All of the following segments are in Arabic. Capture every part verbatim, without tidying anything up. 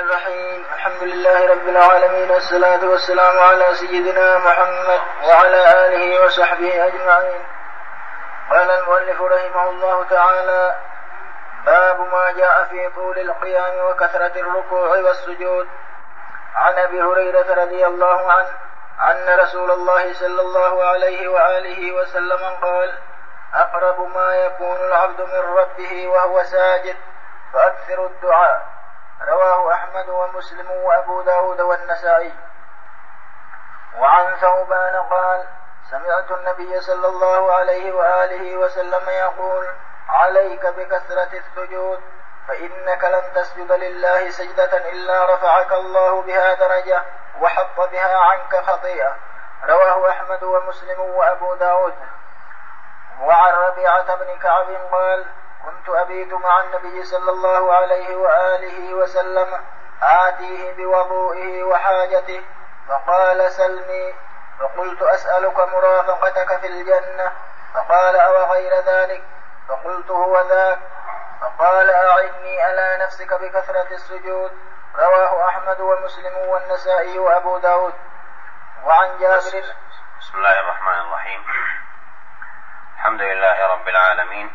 الرحيم. الحمد لله رب العالمين، والصلاة والسلام على سيدنا محمد وعلى آله وصحبه أجمعين. قال المؤلف رحمه الله تعالى: باب ما جاء في طول القيام وكثرة الركوع والسجود. عن أبي هريرة رضي الله عنه أن رسول الله صلى الله عليه وآله وسلم قال: أقرب ما يكون العبد من ربه وهو ساجد فأكثر الدعاء. رواه أحمد ومسلم وأبو داود والنسائي. وعن ثوبان قال: سمعت النبي صلى الله عليه وآله وسلم يقول: عليك بكثرة السجود، فإنك لن تسجد لله سجدة إلا رفعك الله بها درجة وحط بها عنك خطيئة. رواه أحمد ومسلم وأبو داود. وعن ربيعة بن كعب قال: كنت أبيت مع النبي صلى الله عليه وآله وسلم آتيه بوضوئه وحاجته، فقال: سلني. فقلت: أسألك مرافقتك في الجنة. فقال: أو غير ذلك؟ فقلت: هو ذاك. فقال: أعني على نفسك بكثرة السجود. رواه أحمد ومسلم والنسائي وأبو داود. وعن جابر. بسم الله الرحمن الرحيم. الحمد لله رب العالمين،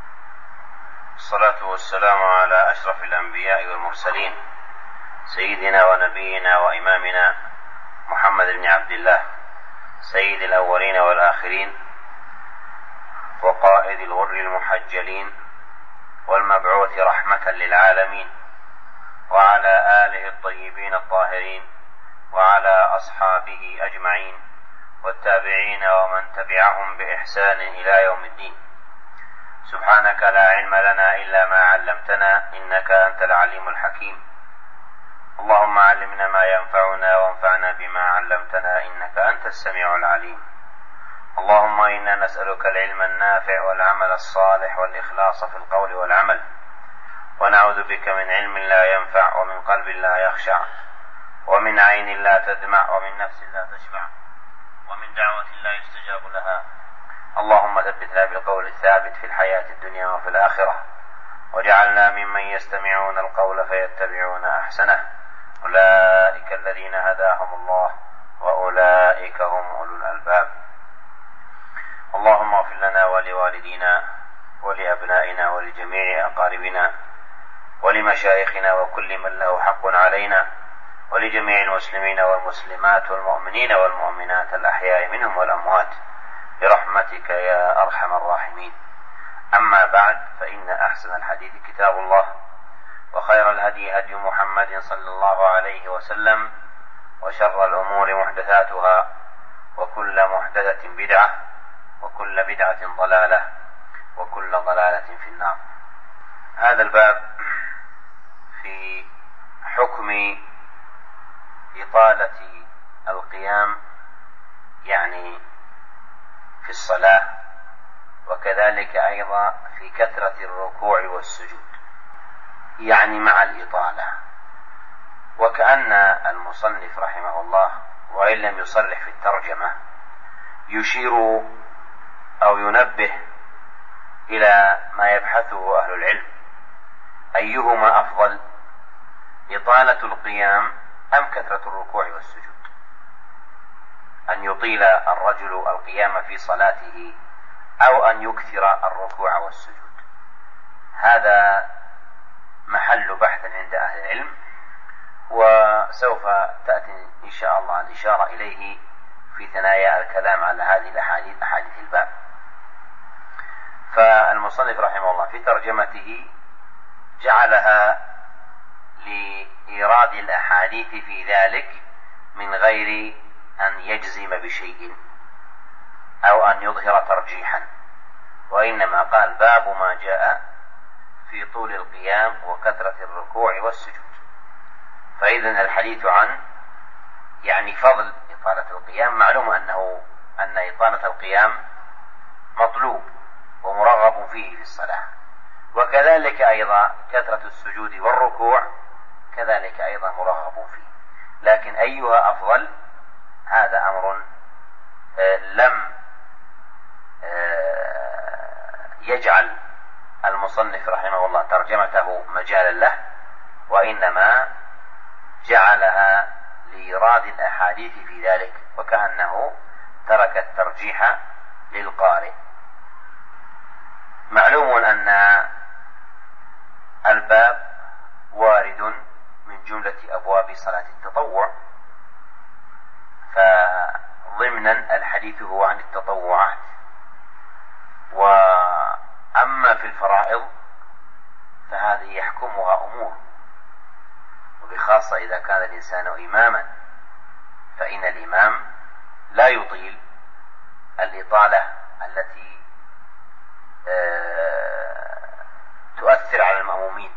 الصلاة والسلام على أشرف الأنبياء والمرسلين، سيدنا ونبينا وإمامنا محمد بن عبد الله، سيد الأولين والآخرين، وقائد الغر المحجلين، والمبعوث رحمة للعالمين، وعلى آله الطيبين الطاهرين، وعلى أصحابه أجمعين، والتابعين ومن تبعهم بإحسان إلى يوم الدين. سبحانك لا علم لنا إلا ما علمتنا، إنك أنت العليم الحكيم. اللهم علمنا ما ينفعنا وانفعنا بما علمتنا، إنك أنت السميع العليم. اللهم إنا نسألك العلم النافع والعمل الصالح والإخلاص في القول والعمل، ونعوذ بك من علم لا ينفع، ومن قلب لا يخشع، ومن عين لا تدمع، ومن نفس لا تشبع، ومن دعوة لا يستجاب لها. اللهم ثبتنا بالقول الثابت في الحياة الدنيا وفي الآخرة، وجعلنا ممن يستمعون القول فيتبعون أحسنه. أولئك الذين هداهم الله، وأولئك هم أولو الألباب. اللهم اغفر لنا ولوالدينا ولأبنائنا ولجميع أقاربنا ولمشايخنا وكل من له حق علينا، ولجميع المسلمين والمسلمات والمؤمنين والمؤمنات الأحياء منهم والأموات، برحمتك يا أرحم الراحمين. أما بعد، فإن أحسن الحديث كتاب الله، وخير الهدي هدي محمد صلى الله عليه وسلم، وشر الأمور محدثاتها، وكل محدثة بدعة، وكل بدعة ضلالة، وكل ضلالة في النار. هذا الباب في حكم إطالة القيام، يعني في الصلاة، وكذلك أيضا في كثرة الركوع والسجود، يعني مع الإطالة. وكأن المصنف رحمه الله، وإن لم يصرح في الترجمة، يشير أو ينبه إلى ما يبحثه أهل العلم: أيهما أفضل، إطالة القيام أم كثرة الركوع والسجود؟ أن يطيل الرجل القيام في صلاته أو أن يكثر الركوع والسجود؟ هذا محل بحث عند أهل العلم، وسوف تأتي إن شاء الله الإشارة إليه في ثنايا الكلام على هذه الأحاديث، أحاديث الباب. فالمصنف رحمه الله في ترجمته جعلها لإيراد الأحاديث في ذلك من غير أن يجزم بشيء أو أن يظهر ترجيحا، وإنما قال: باب ما جاء في طول القيام وكثرة الركوع والسجود. فإذن الحديث عن يعني فضل إطالة القيام. معلوم أنه أن إطالة القيام مطلوب ومرغب فيه في الصلاة، وكذلك أيضا كثرة السجود والركوع كذلك أيضا مرغب فيه، لكن أيها أفضل هذا أمر لم يجعل المصنف رحمه الله ترجمته مجالا له، وإنما جعلها لإيراد الأحاديث في ذلك، وكأنه ترك الترجيح للقارئ. معلوم أن الباب وارد من جملة أبواب صلاة التطوع، فضمنا الحديث هو عن التطوعات، وأما في الفرائض فهذه يحكمها أمور، وبخاصة إذا كان الإنسان إماما، فإن الإمام لا يطيل الإطالة التي تؤثر على المأمومين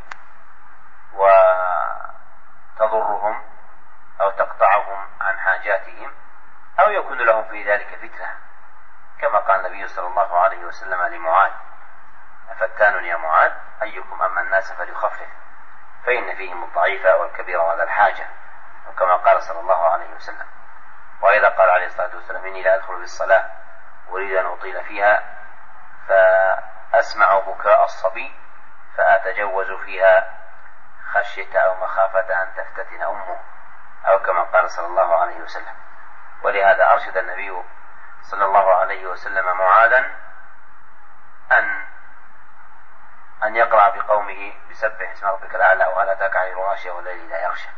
وتضرهم أو تقطعهم عن حاجاتهم، أو يكون لهم في ذلك فتنة، كما قال النبي صلى الله عليه وسلم لمعاذ: أفتان يا معاذ أيكم أما الناس فليخفف فإن فيهم الضعيف والكبير وذا الحاجة، وكما قال صلى الله عليه وسلم. وإذا قال عليه الصلاة والسلام: إني لا أدخل بالصلاة أريد أن أطيل فيها فأسمع بكاء الصبي فأتجوز فيها خشية أو مخافة أن تفتتن أمه، أو كما قال صلى الله عليه وسلم. ولهذا أرشد النبي صلى الله عليه وسلم معاذا أن أن يقرأ بقومه بسبح اسم ربك الأعلى وهل أتاك حديث الغاشية والليل لا يغشى.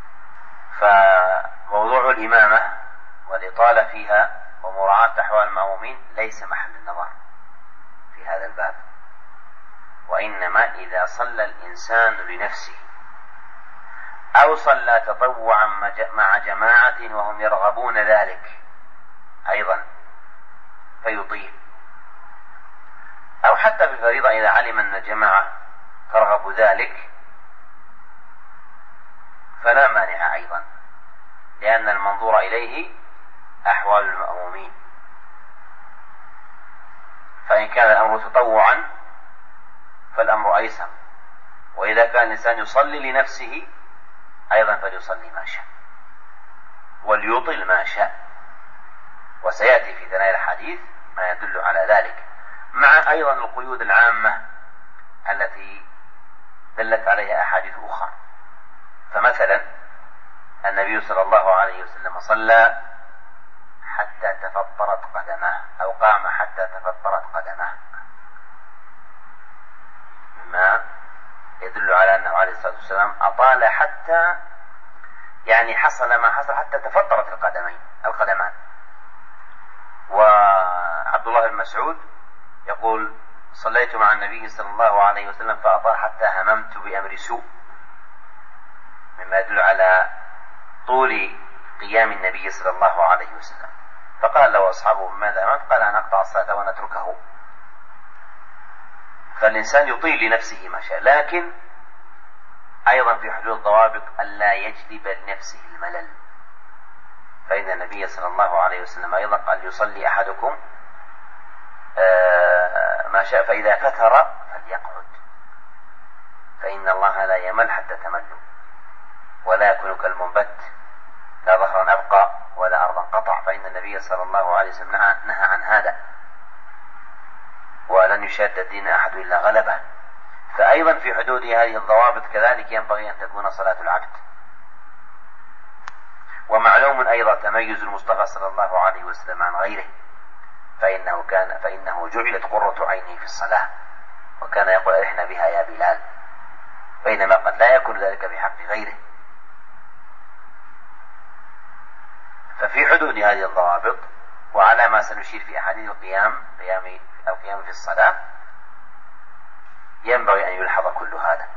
فموضوع الإمامة والإطالة فيها ومراعاة أحوال المأمومين ليس محل النظر في هذا الباب، وإنما إذا صلى الإنسان لنفسه أو صلى تطوعا مع جماعة وهم يرغبون ذلك أيضا فيطيل، أو حتى في الفريضة إذا علم أن الجماعة ترغب ذلك فلا مانع أيضا، لأن المنظور إليه أحوال المأمومين. فإن كان الأمر تطوعا فالأمر أيسر، وإذا كان الإنسان يصلي لنفسه أيضا فليصلي ما شاء وليطل ما شاء، وسيأتي في ثنايا الحديث ما يدل على ذلك، مع أيضا القيود العامة التي دلت عليها أحاديث أخرى. فمثلا النبي صلى الله عليه وسلم صلى حتى تفطرت قدماه، أو قام حتى تفطرت قدماه، مما يدل على أنه عليه الصلاة والسلام أطال حتى يعني حصل ما حصل حتى تفطرت القدمين القدمان. وعبد الله بن مسعود يقول: صليت مع النبي صلى الله عليه وسلم فأطال حتى هممت بأمر سوء، مما يدل على طول قيام النبي صلى الله عليه وسلم. فقال له أصحابه: ماذا أمرت؟ قال: أن أقطع الصلاة ونتركه. فالإنسان يطيل لنفسه ما شاء، لكن أيضا في حدود الضوابط ألا يجلب لنفسه الملل، فإن النبي صلى الله عليه وسلم أيضا قال: يصلي أحدكم ما شاء فإذا فتر فليقعد، فإن الله لا يمل حتى تملوا، ولا يكون كالمنبت لا ظهرا أبقى ولا أرضا قطع، فإن النبي صلى الله عليه وسلم نهى عن هذا، ولن يشاد الدين أحد إلا غلبه. فأيضا في حدود هذه الضوابط كذلك ينبغي أن تكون صلاة العبد. ومعلوم أيضا تميز المصطفى صلى الله عليه وسلم عن غيره، فإنه كان فإنه جعلت قرة عينه في الصلاة، وكان يقول: أرحنا بها يا بلال، بينما قد لا يكون ذلك بحق غيره. ففي حدود هذه الضوابط وعلى ما سنشير في أحاديث القيام قيام أو قيام في الصلاة ينبغي أن يلحظ كل هذا.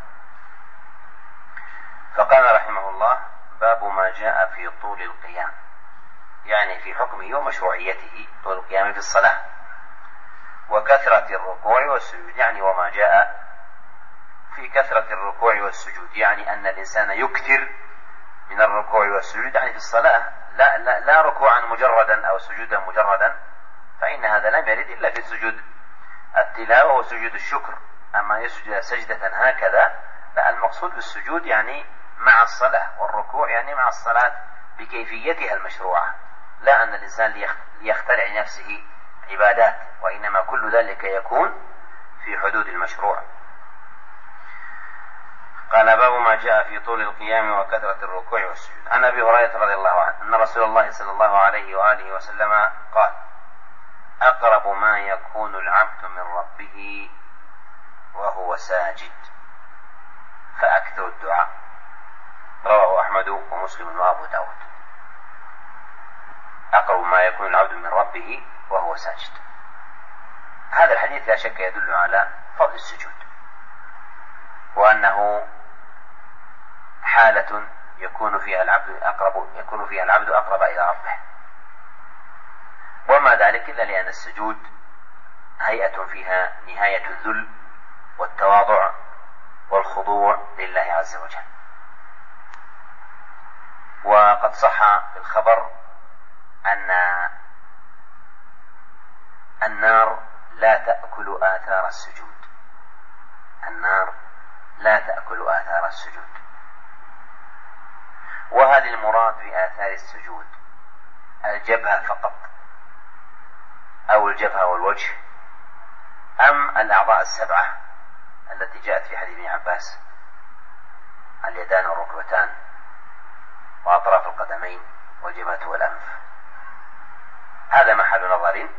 فقال رحمه الله: باب ما جاء في طول القيام، يعني في حكمه ومشروعيته طول القيام في الصلاة، وكثرة الركوع والسجود، يعني وما جاء في كثرة الركوع والسجود، يعني أن الإنسان يكثر من الركوع والسجود، يعني في الصلاة لا, لا, لا ركوعا مجردا أو سجودا مجردا، فإن هذا لم يرد إلا في سجود التلاوة وسجود الشكر. أما يسجد سجدة هكذا لا، المقصود بالسجود يعني مع الصلاة، والركوع يعني مع الصلاة بكيفيتها المشروعة، لا أن الإنسان ليخترع نفسه عبادات، وإنما كل ذلك يكون في حدود المشروع. قال باب ما جاء في طول القيام وكثرة الركوع والسجود. عن أبي هريرة رضي الله عنه أن رسول الله صلى الله عليه وآله وسلم قال أقرب ما يكون العبد من ربه وهو ساجد فأكثر الدعاء. رواه أحمد ومسلم وأبو داود. أقرب ما يكون العبد من ربه وهو ساجد. هذا الحديث لا شك يدل على فضل السجود، وأنه حالة يكون فيها العبد أقرب يكون فيها العبد أقرب إلى ربه، وما ذلك إلا لأن السجود هيئة فيها نهاية الذل والتواضع والخضوع لله عز وجل. وقد صح في الخبر أن النار لا تأكل آثار السجود النار لا تأكل آثار السجود. وهذه المراد بآثار السجود الجبهة فقط أو الجبهة والوجه، أم الأعضاء السبعة التي جاءت في حديث ابن عباس: اليدان والركبتان وأطراف القدمين والجبهة والأنف. هذا محل نظر،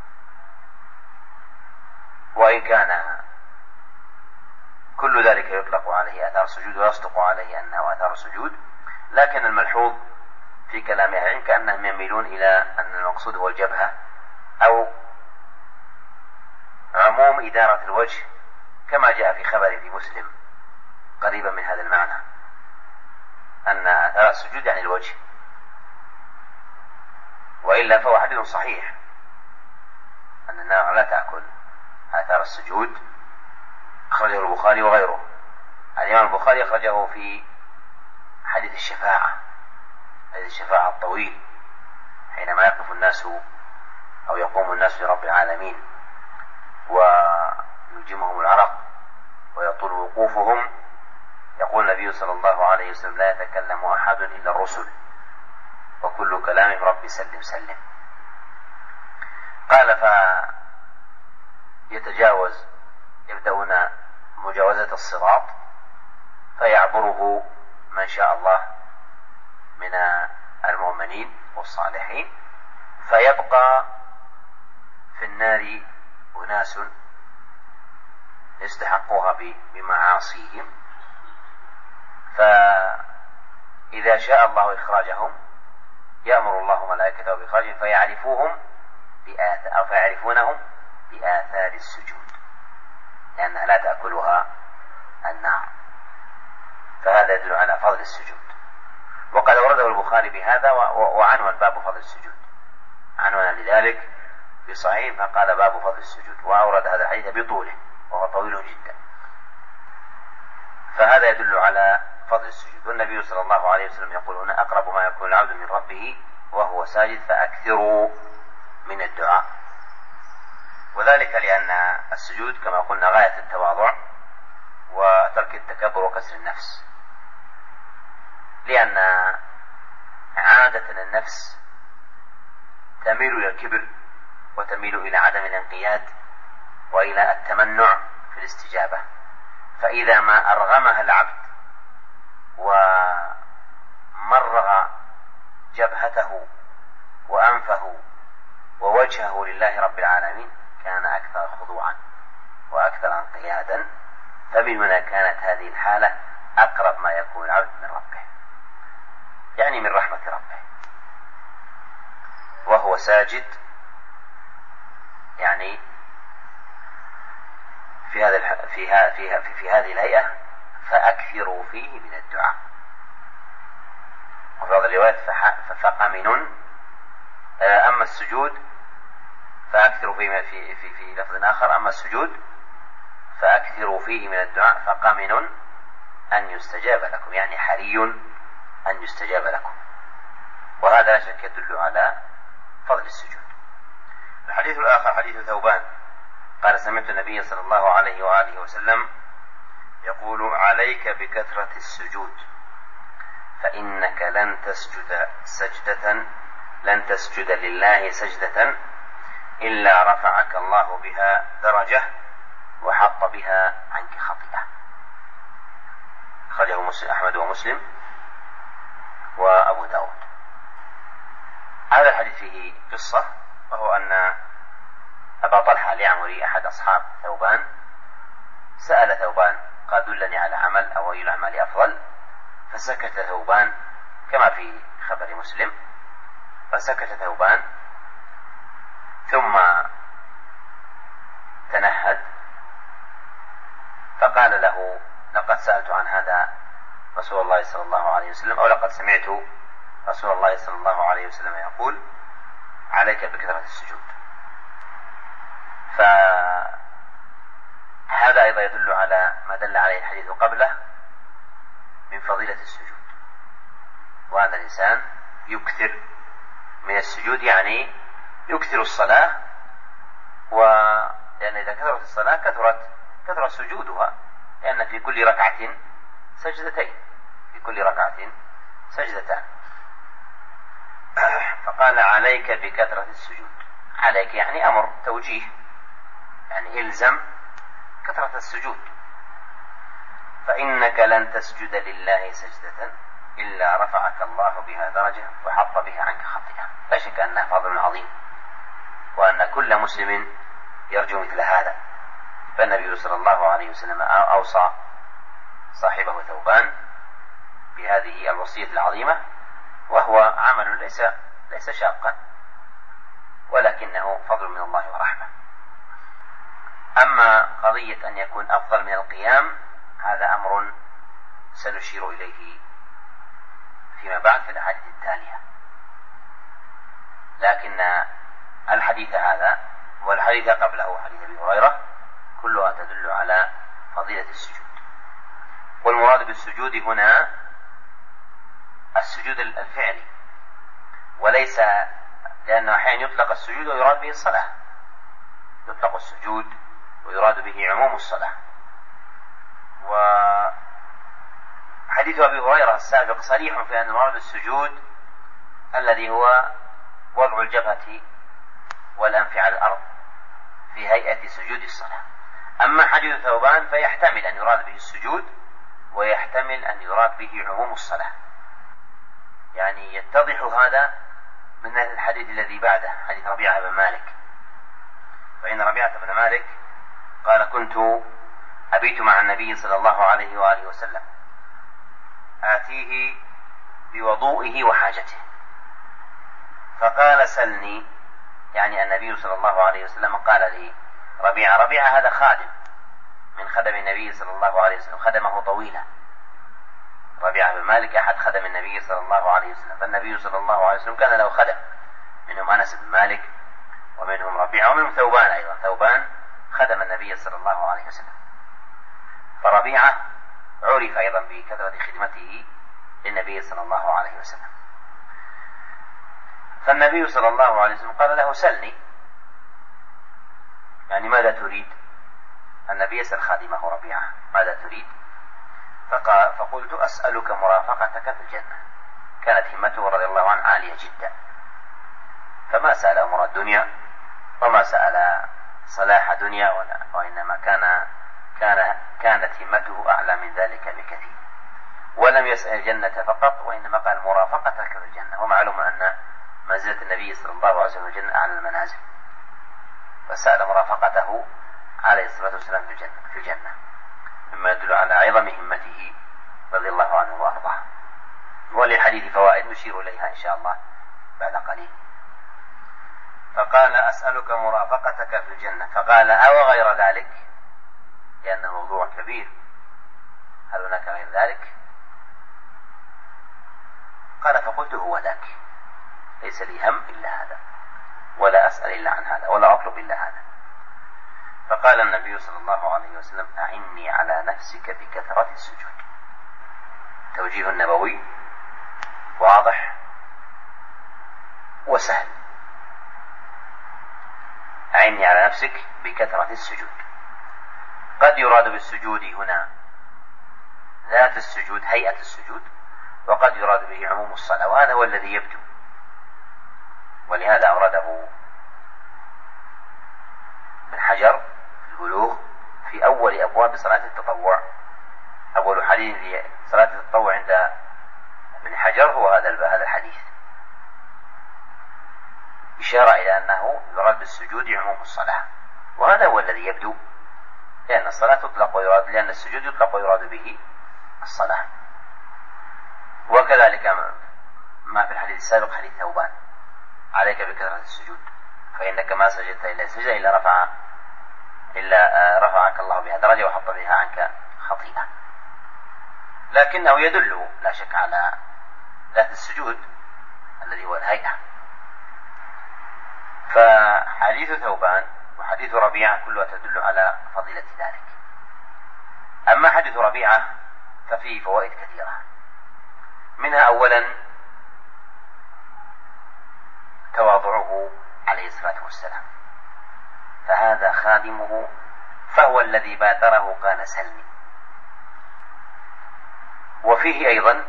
وإن كان كل ذلك يطلق عليه آثار السجود ويصدق عليه أنه آثار السجود، لكن الملحوظ في كلام أهل العلم كأنهم يميلون إلى أن المقصود هو الجبهة أو عموم إدارة الوجه، كما جاء في خبر في مسلم قريبا من هذا المعنى، أن آثار السجود يعني الوجه. وإلا فهو حديث صحيح أن النار لا تأكل آثار السجود، أخرجه البخاري وغيره. الإمام البخاري أخرجه في حديث الشفاعة حديث الشفاعة الطويل، حينما يقف الناس أو يقوم الناس لرب العالمين ويلجمهم العرق ويطول وقوفهم، يقول النبي صلى الله عليه وسلم: لا يتكلم أحد إلا الرسل وكل كلام رب سلم سلم. قال: فيتجاوز يبدأون مجاوزة الصراط فيعبره من شاء الله من المؤمنين والصالحين، فيبقى في النار أناس يستحقوها بمعاصيهم، فإذا شاء الله إخراجهم يأمر الله ملائكته بإخراجهم فيعرفوهم بآثار أو فيعرفونهم بآثار السجود، لأنها لا تأكلها النار. فهذا يدل على فضل السجود. وقد أورده البخاري بهذا وعنوان باب فضل السجود، عنوان لذلك في صحيح فقال باب فضل السجود، وأورد هذا الحديث بطوله وهو طويل جدا. فهذا يدل على فضل السجود. والنبي صلى الله عليه وسلم يقول هنا: أقرب ما يكون العبد من ربه وهو ساجد فأكثروا من الدعاء. وذلك لأن السجود كما قلنا غاية التواضع وترك التكبر وكسر النفس، لأن عادة النفس تميل إلى الكبر وتميل إلى عدم الانقياد وإلى التمنع في الاستجابة. فإذا ما أرغمها العبد ومرغ جبهته وأنفه ووجهه لله رب العالمين كان أكثر خضوعا وأكثر انقيادا. فمن هنا كانت هذه الحالة أقرب ما يكون العبد من ربه، يعني من رحمة ربه وهو ساجد، يعني في هذا في هذه في, في هذه الهيئة فأكثروا فيه من الدعاء. وفي هذه الرواية فقمن. أما السجود فأكثروا فيه في في في لفظ آخر: أما السجود فأكثروا فيه من الدعاء فقمن أن يستجاب لكم، يعني حري أن يستجاب لكم. وهذا لا شك يدل على فضل السجود. الحديث الآخر حديث ثوبان قال: سمعت النبي صلى الله عليه وآله وسلم يقول: عليك بكثرة السجود فإنك لن تسجد سجدة لن تسجد لله سجدة إلا رفعك الله بها درجة وحط بها عنك خطيئة. أخرجه أحمد ومسلم وأبو داود. هذا الحديث فيه قصة، وهو أن أبا طلحة اليعمري أحد أصحاب ثوبان سأل ثوبان قال دلني على عمل أو أي الأعمال أفضل، فسكت ثوبان كما في خبر مسلم، فسكت ثوبان ثم تنهد فقال له لقد سألت عن هذا رسول الله صلى الله عليه وسلم، أو لقد سمعت رسول الله صلى الله عليه وسلم يقول عليك بكثرة السجود. فهذا أيضا يدل على ما دل عليه الحديث قبله من فضيلة السجود، وأن الإنسان يكثر من السجود، يعني يكثر الصلاة، ولأن إذا كثرت الصلاة كثرت كثرت سجودها، لأن في كل ركعة سجدتين، في كل ركعة سجدتان. فقال عليك بكثرة السجود، عليك يعني أمر توجيه، يعني إلزم كثرة السجود، فإنك لن تسجد لله سجدة إلا رفعك الله بها درجة وحط بها عنك خطيئة. لا شك أنها فضل عظيم، وأن كل مسلم يرجو مثل هذا. فالنبي صلى الله عليه وسلم أوصى صاحبه ثوبان بهذه الوصية العظيمة، وهو عمل ليس ليس شاقا، ولكنه فضل من الله ورحمة. أما قضية أن يكون أفضل من القيام هذا أمر سنشير إليه فيما بعد في الأحاديث التالية، لكن الحديث هذا والحديث قبله حديث أبي هريرة كلها تدل على فضيلة السجود. والمراد بالسجود هنا السجود الفعلي، وليس، لأنه أحيانا يطلق السجود ويراد به الصلاة، يطلق السجود ويراد به عموم الصلاة. وحديث أبي هريرة السابق صريح في أن المراد بالسجود الذي هو وضع الجبهة والأنف على الأرض في هيئة سجود الصلاة. أما حديث ثوبان فيحتمل أن يراد به السجود ويحتمل أن يراد به عموم الصلاة، يعني يتضح هذا من الحديث الذي بعده، حديث ربيعة بن مالك. فإن ربيعة بن مالك قال كنت أبيت مع النبي صلى الله عليه وآله وسلم آتيه بوضوئه وحاجته، فقال سلني، يعني النبي صلى الله عليه وسلم قال لي ربيعة. ربيعة هذا خادم من خدم النبي صلى الله عليه وسلم، خدمه طويلة. ربيعة بن مالك أحد خدم النبي صلى الله عليه وسلم، فالنبي صلى الله عليه وسلم كان له خدم، منهم أنس بن مالك ومنهم ربيعة ومنهم ثوبان أيضا. ثوبان خدم النبي صلى الله عليه وسلم، فربيعة عرف أيضا بكثرة خدمته للنبي صلى الله عليه وسلم. فالنبي صلى الله عليه وسلم قال له سلني، يعني ماذا تريد؟ النبي يسأل خادمه ربيعة ماذا تريد؟ فقال فقلت أسألك مرافقتك في الجنة. كانت همته رضي الله عنه عالية جدا، فما سأل أمر الدنيا وما سأل صلاح دنيا، وإنما كان كان كانت همته أعلى من ذلك بكثير. ولم يسأل الجنة فقط، وإنما قال مرافقتك في الجنة. ومعلوم أن منزلة النبي صلى الله عليه وسلم في الجنة أعلى المنازل، فسأل مرافقته عليه الصلاة والسلام في الجنة في الجنة مما يدل على عظم همته رضي الله عنه وأرضاه. وللحديث فوائد نشير إليها إن شاء الله بعد قليل. فقال أسألك مرافقتك في الجنة، فقال أو غير ذلك، لأن الموضوع كبير، هل هناك غير ذلك؟ قال فقلت هو ذاك، ليس لي هم إلا هذا، ولا أسأل إلا عن هذا، ولا أطلب إلا هذا. فقال النبي صلى الله عليه وسلم أعني على نفسك بكثرة السجود. توجيه النبوي واضح وسهل. أعني على نفسك بكثرة السجود. قد يراد بالسجود هنا ذات السجود، هيئة السجود، وقد يراد به عموم الصلاة، وهذا هو الذي يبدو، ولهذا أورده ابن حجر في البلوغ في أول أبواب صلاة التطوع أول حديث في صلاة التطوع عند ابن حجر هو هذا هذا الحديث، إشارة إلى أنه يراد بالسجود عموم الصلاة، وهذا هو الذي يبدو، لأن الصلاة تطلق ويراد، لأن السجود يطلق ويراد به الصلاة. وكذلك ما في الحديث السابق حديث ثوبان: عليك بكثرة السجود فإنك ما سجدت إلا سجدة إلا رفع إلا رفع عنك الله بها درجة وحط بها عنك خطيئة. لكنه يدل لا شك على ذات السجود الذي هو الهيئة. فحديث ثوبان وحديث ربيعة كلها تدل على فضيلة ذلك. أما حديث ربيعة ففيه فوائد كثيرة، منها أولا تواضعه عليه الصلاة والسلام، فهذا خادمه فهو الذي بادره قال سلمي. وفيه أيضا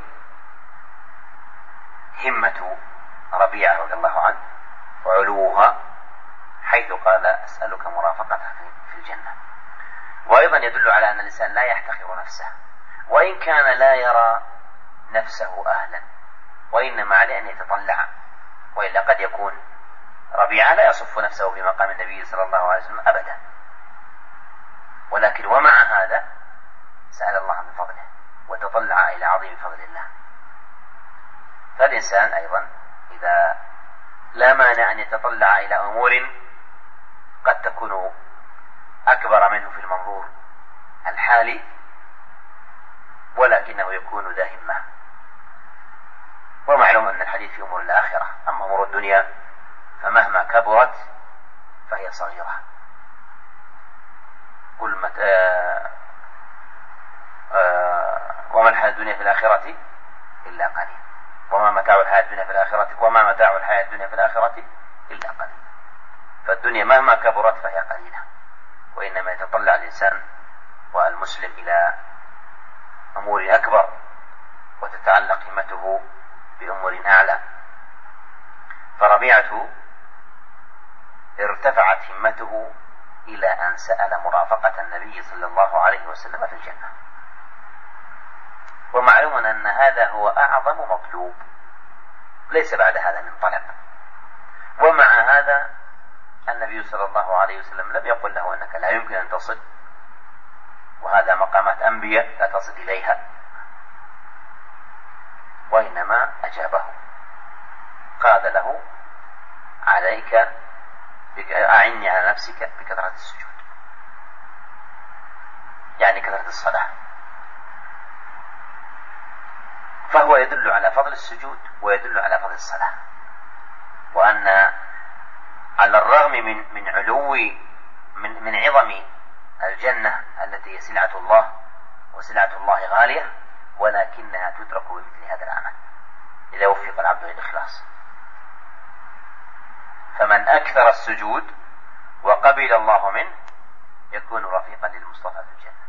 همة ربيعة رضي الله عنه وعلوها، حيث قال أسألك مرافقتها في الجنة. وأيضا يدل على أن الإنسان لا يحتقر نفسه، وإن كان لا يرى نفسه أهلا، وإنما عليه أن يتطلع، وإلا قد يكون ربيعة لا يصف نفسه في مقام النبي صلى الله عليه وسلم أبدا، ولكن ومع هذا سأل الله من فضله وتطلع إلى عظيم فضل الله. فالإنسان أيضا إذا لا مانع أن يتطلع إلى أمور قد تكون أكبر منه في المنظور الحالي، ولكنه يكون ذا همة. ومعلوم أن الحديث في أمور الآخرة، أما أمور الدنيا فمهما كبرت فهي صغيرة. قل مت... آه... آه... وما الحياة الدنيا في الآخرة إلا قليل، وما متاع الحياة الدنيا في الآخرة وما متاع الحياة الدنيا في الآخرة إلا قليل. فالدنيا مهما كبرت فهي قليلة، وإنما يتطلع الإنسان والمسلم إلى أمور أكبر وتتعلق همته بأمور أعلى. فربيعة ارتفعت همته إلى أن سأل مرافقة النبي صلى الله عليه وسلم في الجنة، ومعلوم أن هذا هو أعظم مطلوب، ليس بعد هذا من طلب. ومع هذا النبي صلى الله عليه وسلم لم يقل له أنك لا يمكن أن تصل، وهذا مقامات أنبياء لا تصل إليها، وإنما أجابه، قال له عليك أعني على نفسك بكثرة السجود، يعني كثرة الصلاة. فهو يدل على فضل السجود ويدل على فضل الصلاة، وأن على الرغم من من علو من من عظم الجنة التي هي سلعة الله، وسلعة الله غالية، ولكنها تدرك بمثل هذا العمل إذا وفق العبد للإخلاص. فمن أكثر السجود وقبل الله منه يكون رفيقا للمصطفى في الجنة،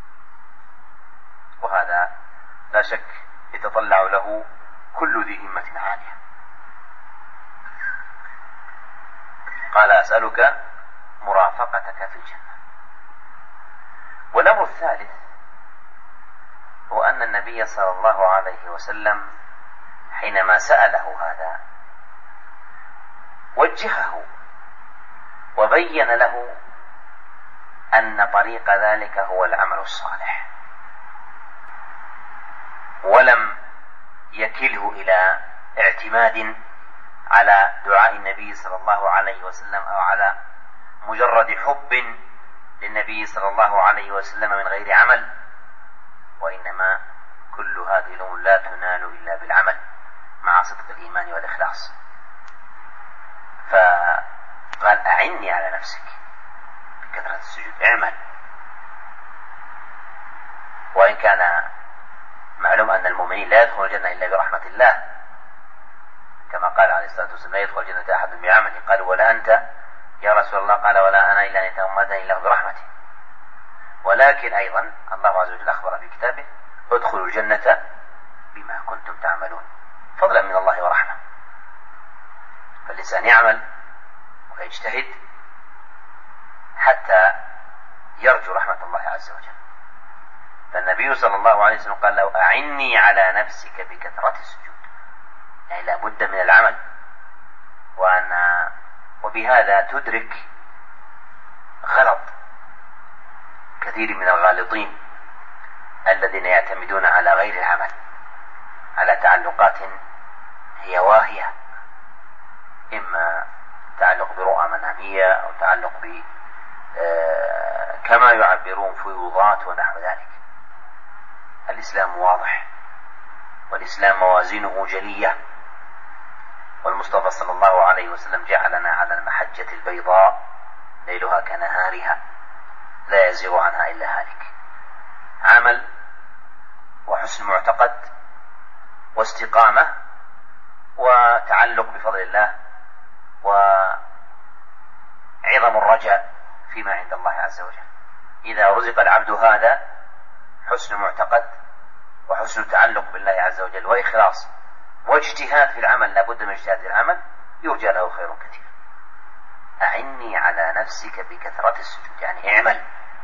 وهذا لا شك يتطلع له كل ذي همة عالية. قال أسألك مرافقتك في الجنة. والأمر الثالث هو أن النبي صلى الله عليه وسلم حينما سأله هذا وجهه وبين له أن طريق ذلك هو العمل الصالح، ولم يكله إلى اعتماد على دعاء النبي صلى الله عليه وسلم أو على مجرد حب للنبي صلى الله عليه وسلم من غير عمل، وإنما كل هذه الأمور لا تنال إلا بالعمل مع صدق الإيمان والإخلاص. فقال أعني على نفسك بكثرة السجود، اعمل. وإن كان معلوم أن المؤمنين لا يدخل الجنة إلا برحمة الله، كما قال عليه الصلاة والسلام لا يدخل الجنة أحد بعمله. قال ولا أنت يا رسول الله؟ قال ولا أنا إلا أن يتغمدني الله برحمته. ولكن أيضا الله عز وجل أخبر في كتابه ادخلوا الجنة بما كنتم تعملون، فضلا من الله ورحمة. فالإنسان يعمل ويجتهد حتى يرجو رحمة الله عز وجل. فالنبي صلى الله عليه وسلم قال له أعني على نفسك بكثرة السجود، يعني لا بد من العمل. وأن وبهذا تدرك غلط كثير من الغالطين الذين يعتمدون على غير العمل، على تعلقات هي واهية، إما تعلق برؤى منامية أو تعلق ب كما يعبرون فيوضات ونحو ذلك. الإسلام واضح، والإسلام موازينه جلية، والمصطفى صلى الله عليه وسلم جعلنا على المحجة البيضاء ليلها كنهارها لا يزيغ عنها إلا هالك. عمل وحسن معتقد واستقامة وتعلق بفضل الله وعظم الرجاء فيما عند الله عز وجل. إذا رزق العبد هذا حسن معتقد وحسن تعلق بالله عز وجل وإخلاص واجتهاد في العمل، لابد من اجتهاد في العمل، يرجى له خير كثير. أعني على نفسك بكثرة السجود، يعني اعمل،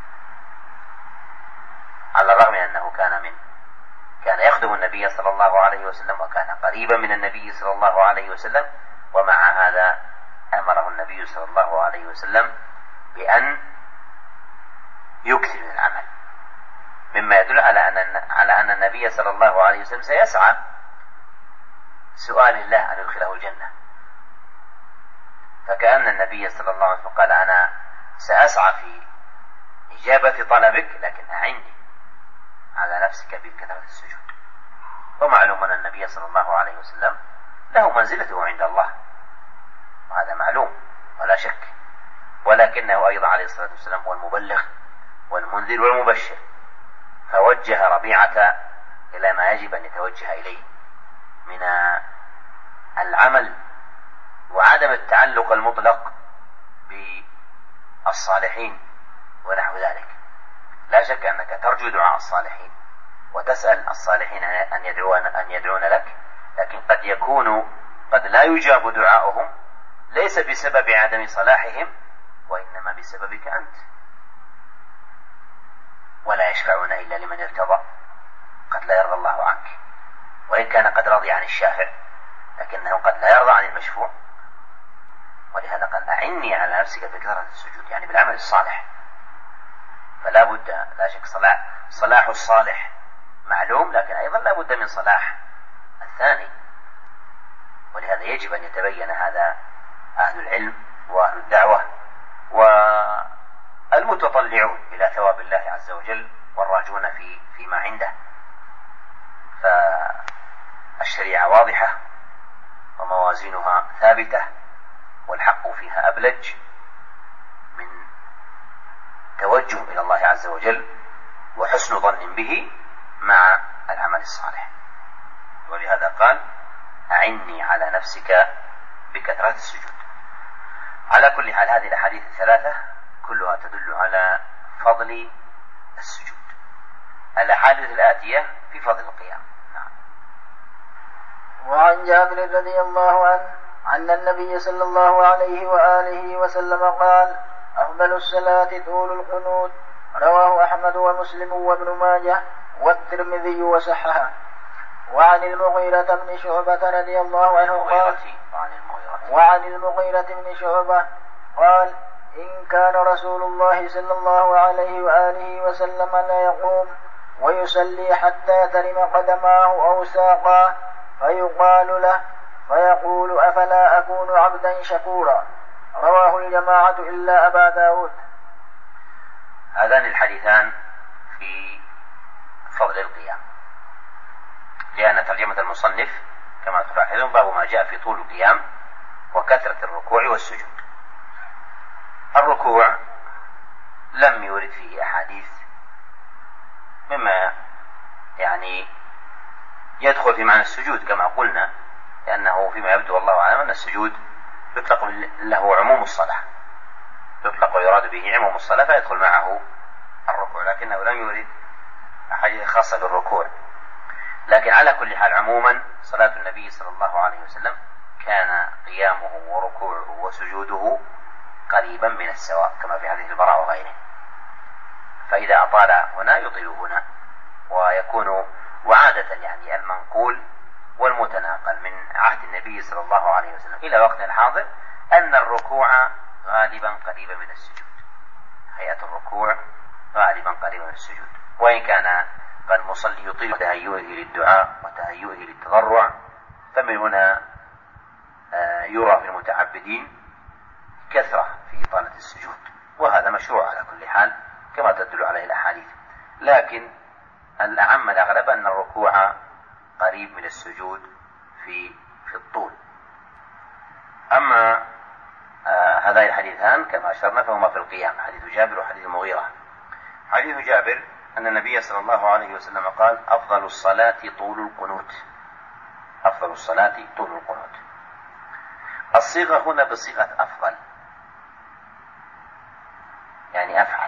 على الرغم من أنه كان من كان يخدم النبي صلى الله عليه وسلم وكان قريبا من النبي صلى الله عليه وسلم، ومع هذا أمره النبي صلى الله عليه وسلم بأن يكثر من العمل، مما يدل على أن على أن النبي صلى الله عليه وسلم سيسعى سؤال الله أن يدخله الجنة. فكأن النبي صلى الله عليه وسلم قال أنا سأسعى في إجابة طلبك، لكن أعني على نفسك بكثرة السجود. ومعلوم أن النبي صلى الله عليه وسلم له منزلته عند الله، وهذا معلوم ولا شك، ولكنه أيضا عليه الصلاة والسلام هو المبلغ والمنذر والمبشر، فوجه ربيعة إلى ما يجب أن يتوجه إليه من العمل وعدم التعلق المطلق بالصالحين ونحو ذلك. لا شك أنك ترجو دعاء الصالحين وتسأل الصالحين أن يدعون, أن يدعون لك، لكن قد يكون قد لا يجاب دعاؤهم ليس بسبب عدم صلاحهم، وإنما بسببك أنت. ولا يشفعون إلا لمن ارتضى، قد لا يرضى الله عنك، وإن كان قد رضي عن الشافع لكنه قد لا يرضى عن المشفوع. ولهذا قال أعني على نفسك بكثرة السجود، يعني بالعمل الصالح. فلا بد، لا شك صلاح صلاح الصالح معلوم، لكن أيضا لا بد من صلاح الثاني. ولهذا يجب أن يتبين هذا أهل العلم وأهل الدعوة والمتطلعون إلى ثواب الله عز وجل والراجون في فيما عنده. فالشريعة واضحة وموازينها ثابتة، والحق فيها أبلج من توجه إلى الله عز وجل وحسن ظن به مع العمل الصالح. ولهذا قال أعني على نفسك بكثرة السجود. على كل حال هذه الأحاديث الثلاثة كلها تدل على فضل السجود. الأحاديث الآتية في فضل القيام. نعم. وعن جابر رضي الله عنه أن النبي صلى الله عليه وآله وسلم قال أفضل الصلاة طول القنوت، رواه أحمد ومسلم وابن ماجه والترمذي وصححه. وعن المغيرة بن شعبة رضي الله عنه قال وعن المغيرة بن شعبة قال إن كان رسول الله صلى الله عليه وآله وسلم لا يقوم ويصلي حتى ترم قدماه أو ساقاه فيقال له فيقول أفلا أكون عبدا شكورا، رواه الجماعة إلا أبا داود. هذان الحديثان في فضل القيام، لأن ترجمة المصنف كما تلاحظون باب ما جاء في طول القيام وكثرة الركوع والسجود. الركوع لم يورد فيه أحاديث مما يعني يدخل في معنى السجود كما قلنا، لأنه فيما يبدو والله أعلم أن السجود يطلق له عموم الصلاة، يطلق ويراد به عموم الصلاة فيدخل معه الركوع، لكنه لم يورد أحاديث خاصة بالركوع. لكن على كل حال عموما صلاة النبي صلى الله عليه وسلم كان قيامه وركوعه وسجوده قريبا من السواء كما في حديث البراء وغيره، فإذا أطال هنا يطيل هنا، ويكون وعادة يعني المنقول والمتناقل من عهد النبي صلى الله عليه وسلم إلى وقتنا الحاضر أن الركوع غالبا قريبا من السجود. هيئة الركوع غالبا قريبا من السجود، وإن كان فالمصلي يطيل تهيئه للدعاء وتهيئه للتضرع، فمن هنا يرى في المتعبدين كثرة في إطالة السجود، وهذا مشروع على كل حال كما تدل عليه الأحاديث، لكن الأعم الأغلب أن الركوع قريب من السجود في في الطول. أما آه هذان الحديثان كما أشرنا فهما في القيام، حديث جابر وحديث المغيرة. حديث جابر أن النبي صلى الله عليه وسلم قال: أفضل الصلاة طول القنوت. أفضل الصلاة طول القنوت. الصيغة هنا بصيغة أفضل، يعني أفعل.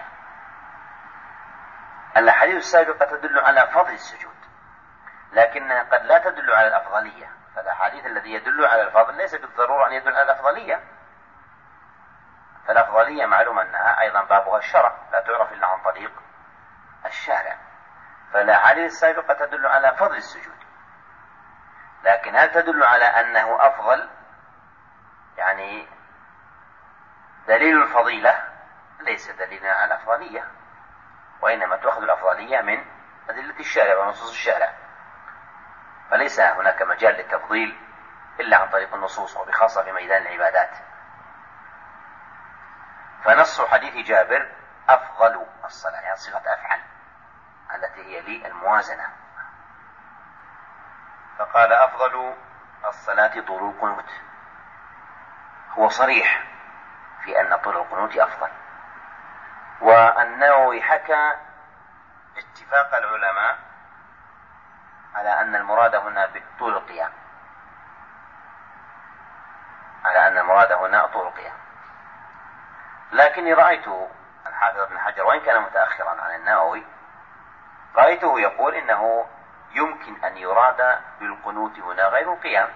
الأحاديث السابقة تدل على فضل السجود، لكنها قد لا تدل على الأفضلية، فالأحاديث الذي يدل على الفضل ليس بالضرورة أن يدل على الأفضلية، فالأفضلية معلوم أنها أيضا بابها الشرع، لا تعرف إلا عن طريق الشارع. فالأحاديث السابقة تدل على فضل السجود، لكن هل تدل على أنه أفضل؟ يعني دليل الفضيلة ليس دليلا على الأفضلية، وإنما تأخذ الأفضلية من أدلة الشارع ونصوص الشارع، فليس هناك مجال للتفضيل إلا عن طريق النصوص، وبخاصة في ميدان العبادات. فنص حديث جابر أفضل الصلاة، يعني صيغة أفعل التي هي للموازنة، فقال: أفضل الصلاة طول القنوت. هو صريح في أن طول القنوت أفضل. والنووي حكى اتفاق العلماء على أن المراد هنا بطول القيام، على أن المراد هنا طول القيام. لكني رأيت الحافظ ابن حجر وإن كان متأخرا عن النووي، رأيته يقول إنه يمكن أن يراد بالقنوت هنا غير القيام،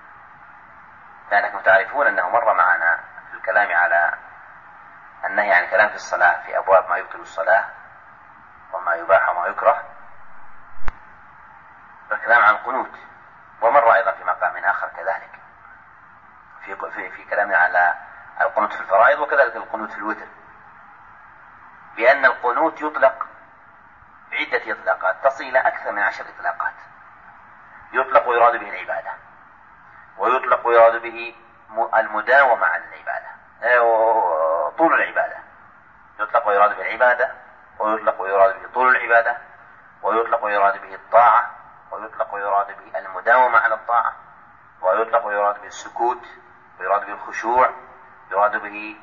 لأنكم تعرفون أنه مر معنا في الكلام على النهي عن الكلام في الصلاة في أبواب ما يبطل الصلاة وما يباح وما يكره، الكلام عن القنوت، ومر أيضا في مقام آخر كذلك في في, في كلامنا على القنوت في الفرائض، وكذلك القنوت في الوتر، بأن القنوت يطلق بعدة إطلاقات تصل إلى أكثر من عشر إطلاقات. يطلق ويراد به العبادة، ويطلق ويراد به المداومة على العبادة، طول العبادة، يطلق ويراد به العبادة، ويطلق ويراد به طول العبادة، ويطلق ويراد به الطاعة، ويطلق ويراد به المداومة على الطاعة، ويطلق ويراد به السكوت، ويراد به الخشوع، يراد به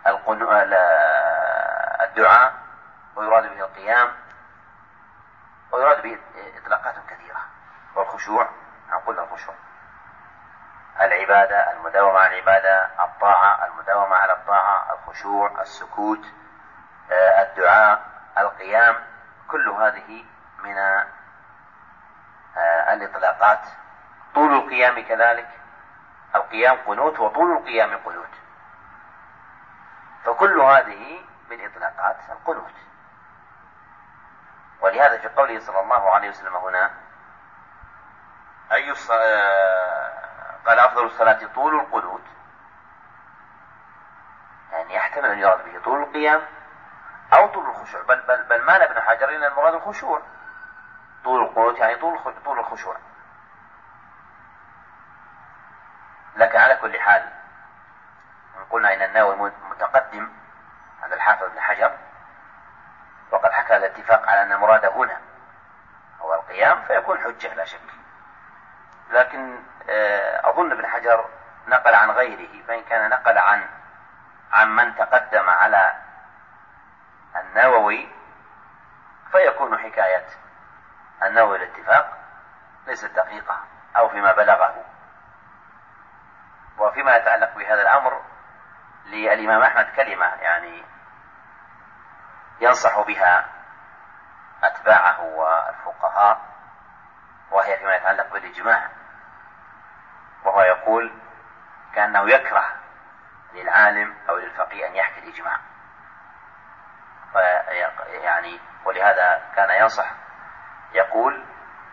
الدعاء، ويراد به القيام، ويراد به إطلاقات كثيرة. والخشوع نقول الخشوع، العبادة، المداومة على العبادة، الطاعة، المداومة على الطاعة، الخشوع، السكوت، الدعاء، القيام، كل هذه من الإطلاقات. طول القيام كذلك، القيام قنوت وطول القيام قنوت، فكل هذه من إطلاقات القنوت. ولهذا في قوله صلى الله عليه وسلم هنا أي قال: أفضل الصلاة طول القنوت، يعني يحتمل أن يراد به طول القيام أو طول الخشوع، بل, بل, بل مال ابن حجر إلى المراد الخشوع. طول القنوت يعني طول طول الخشوع. لكن على كل حال إن قلنا إن النووي متقدم هذا الحافظ ابن حجر، وقد حكى الاتفاق على أن المراد هنا هو القيام، فيكون حجة لا شك. لكن أظن ابن حجر نقل عن غيره، فإن كان نقل عن عن من تقدم على النووي فيكون حكاية النووي الاتفاق ليست دقيقة أو فيما بلغه. وفيما يتعلق بهذا الأمر للإمام أحمد كلمة يعني ينصح بها أتباعه والفقهاء، وهي فيما يتعلق بالإجماع، وهو يقول كأنه يكره للعالم أو للفقيه أن يحكي الإجماع، يعني ولهذا كان ينصح يقول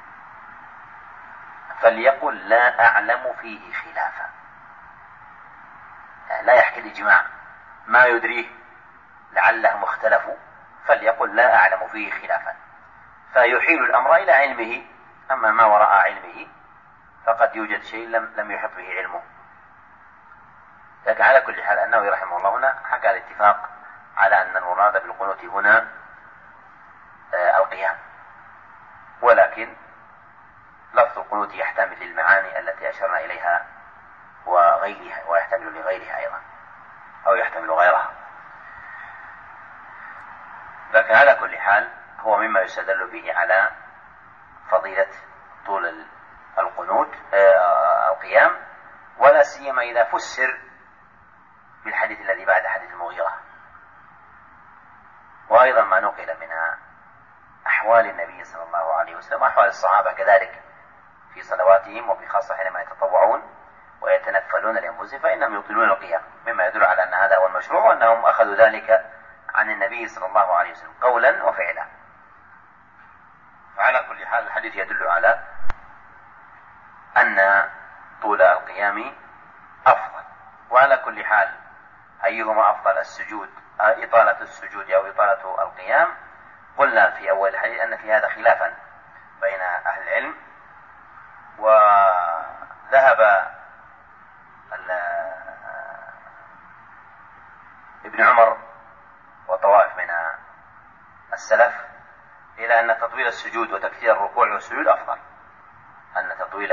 فليقل لا أعلم فيه خلافا، يعني لا يحكي الإجماع ما يدريه لعلهم اختلفوا، فليقل لا أعلم فيه خلافا، فيحيل الأمر إلى علمه. أما ما وراء علمه فقد يوجد شيء لم لم يحط به علمه. لكن على كل حال النووي رحمه الله هنا حكى الاتفاق على أن المراد بالقنوت هنا آه القيام، ولكن لفظ القنوت يحتمل للمعاني التي أشرنا إليها وغيرها، ويحتمل لغيرها أيضا، أو يحتمل غيرها. لكن على كل حال هو مما يستدل به على فضيلة طول القنوت آه القيام، ولا سيما إذا فسر بالحديث الذي بعد حديث المغيرة. وأيضا ما نقل من أحوال النبي صلى الله عليه وسلم وأحوال الصحابة كذلك في صلواتهم، وفي خاصة حينما يتطوعون ويتنفلون لأنفسهم فإنهم يطيلون القيام، مما يدل على أن هذا هو المشروع، وأنهم أخذوا ذلك عن النبي صلى الله عليه وسلم قولا وفعلا. فعلى كل حال الحديث يدل على أن طول القيام أفضل. وعلى كل حال أيهما أفضل، السجود إطالة السجود أو إطالة القيام؟ قلنا في أول الحديث أن في هذا خلافا بين أهل العلم، وذهب ابن عمر وطوائف من السلف إلى أن تطويل السجود وتكثير الركوع والسجود أفضل، أن تطويل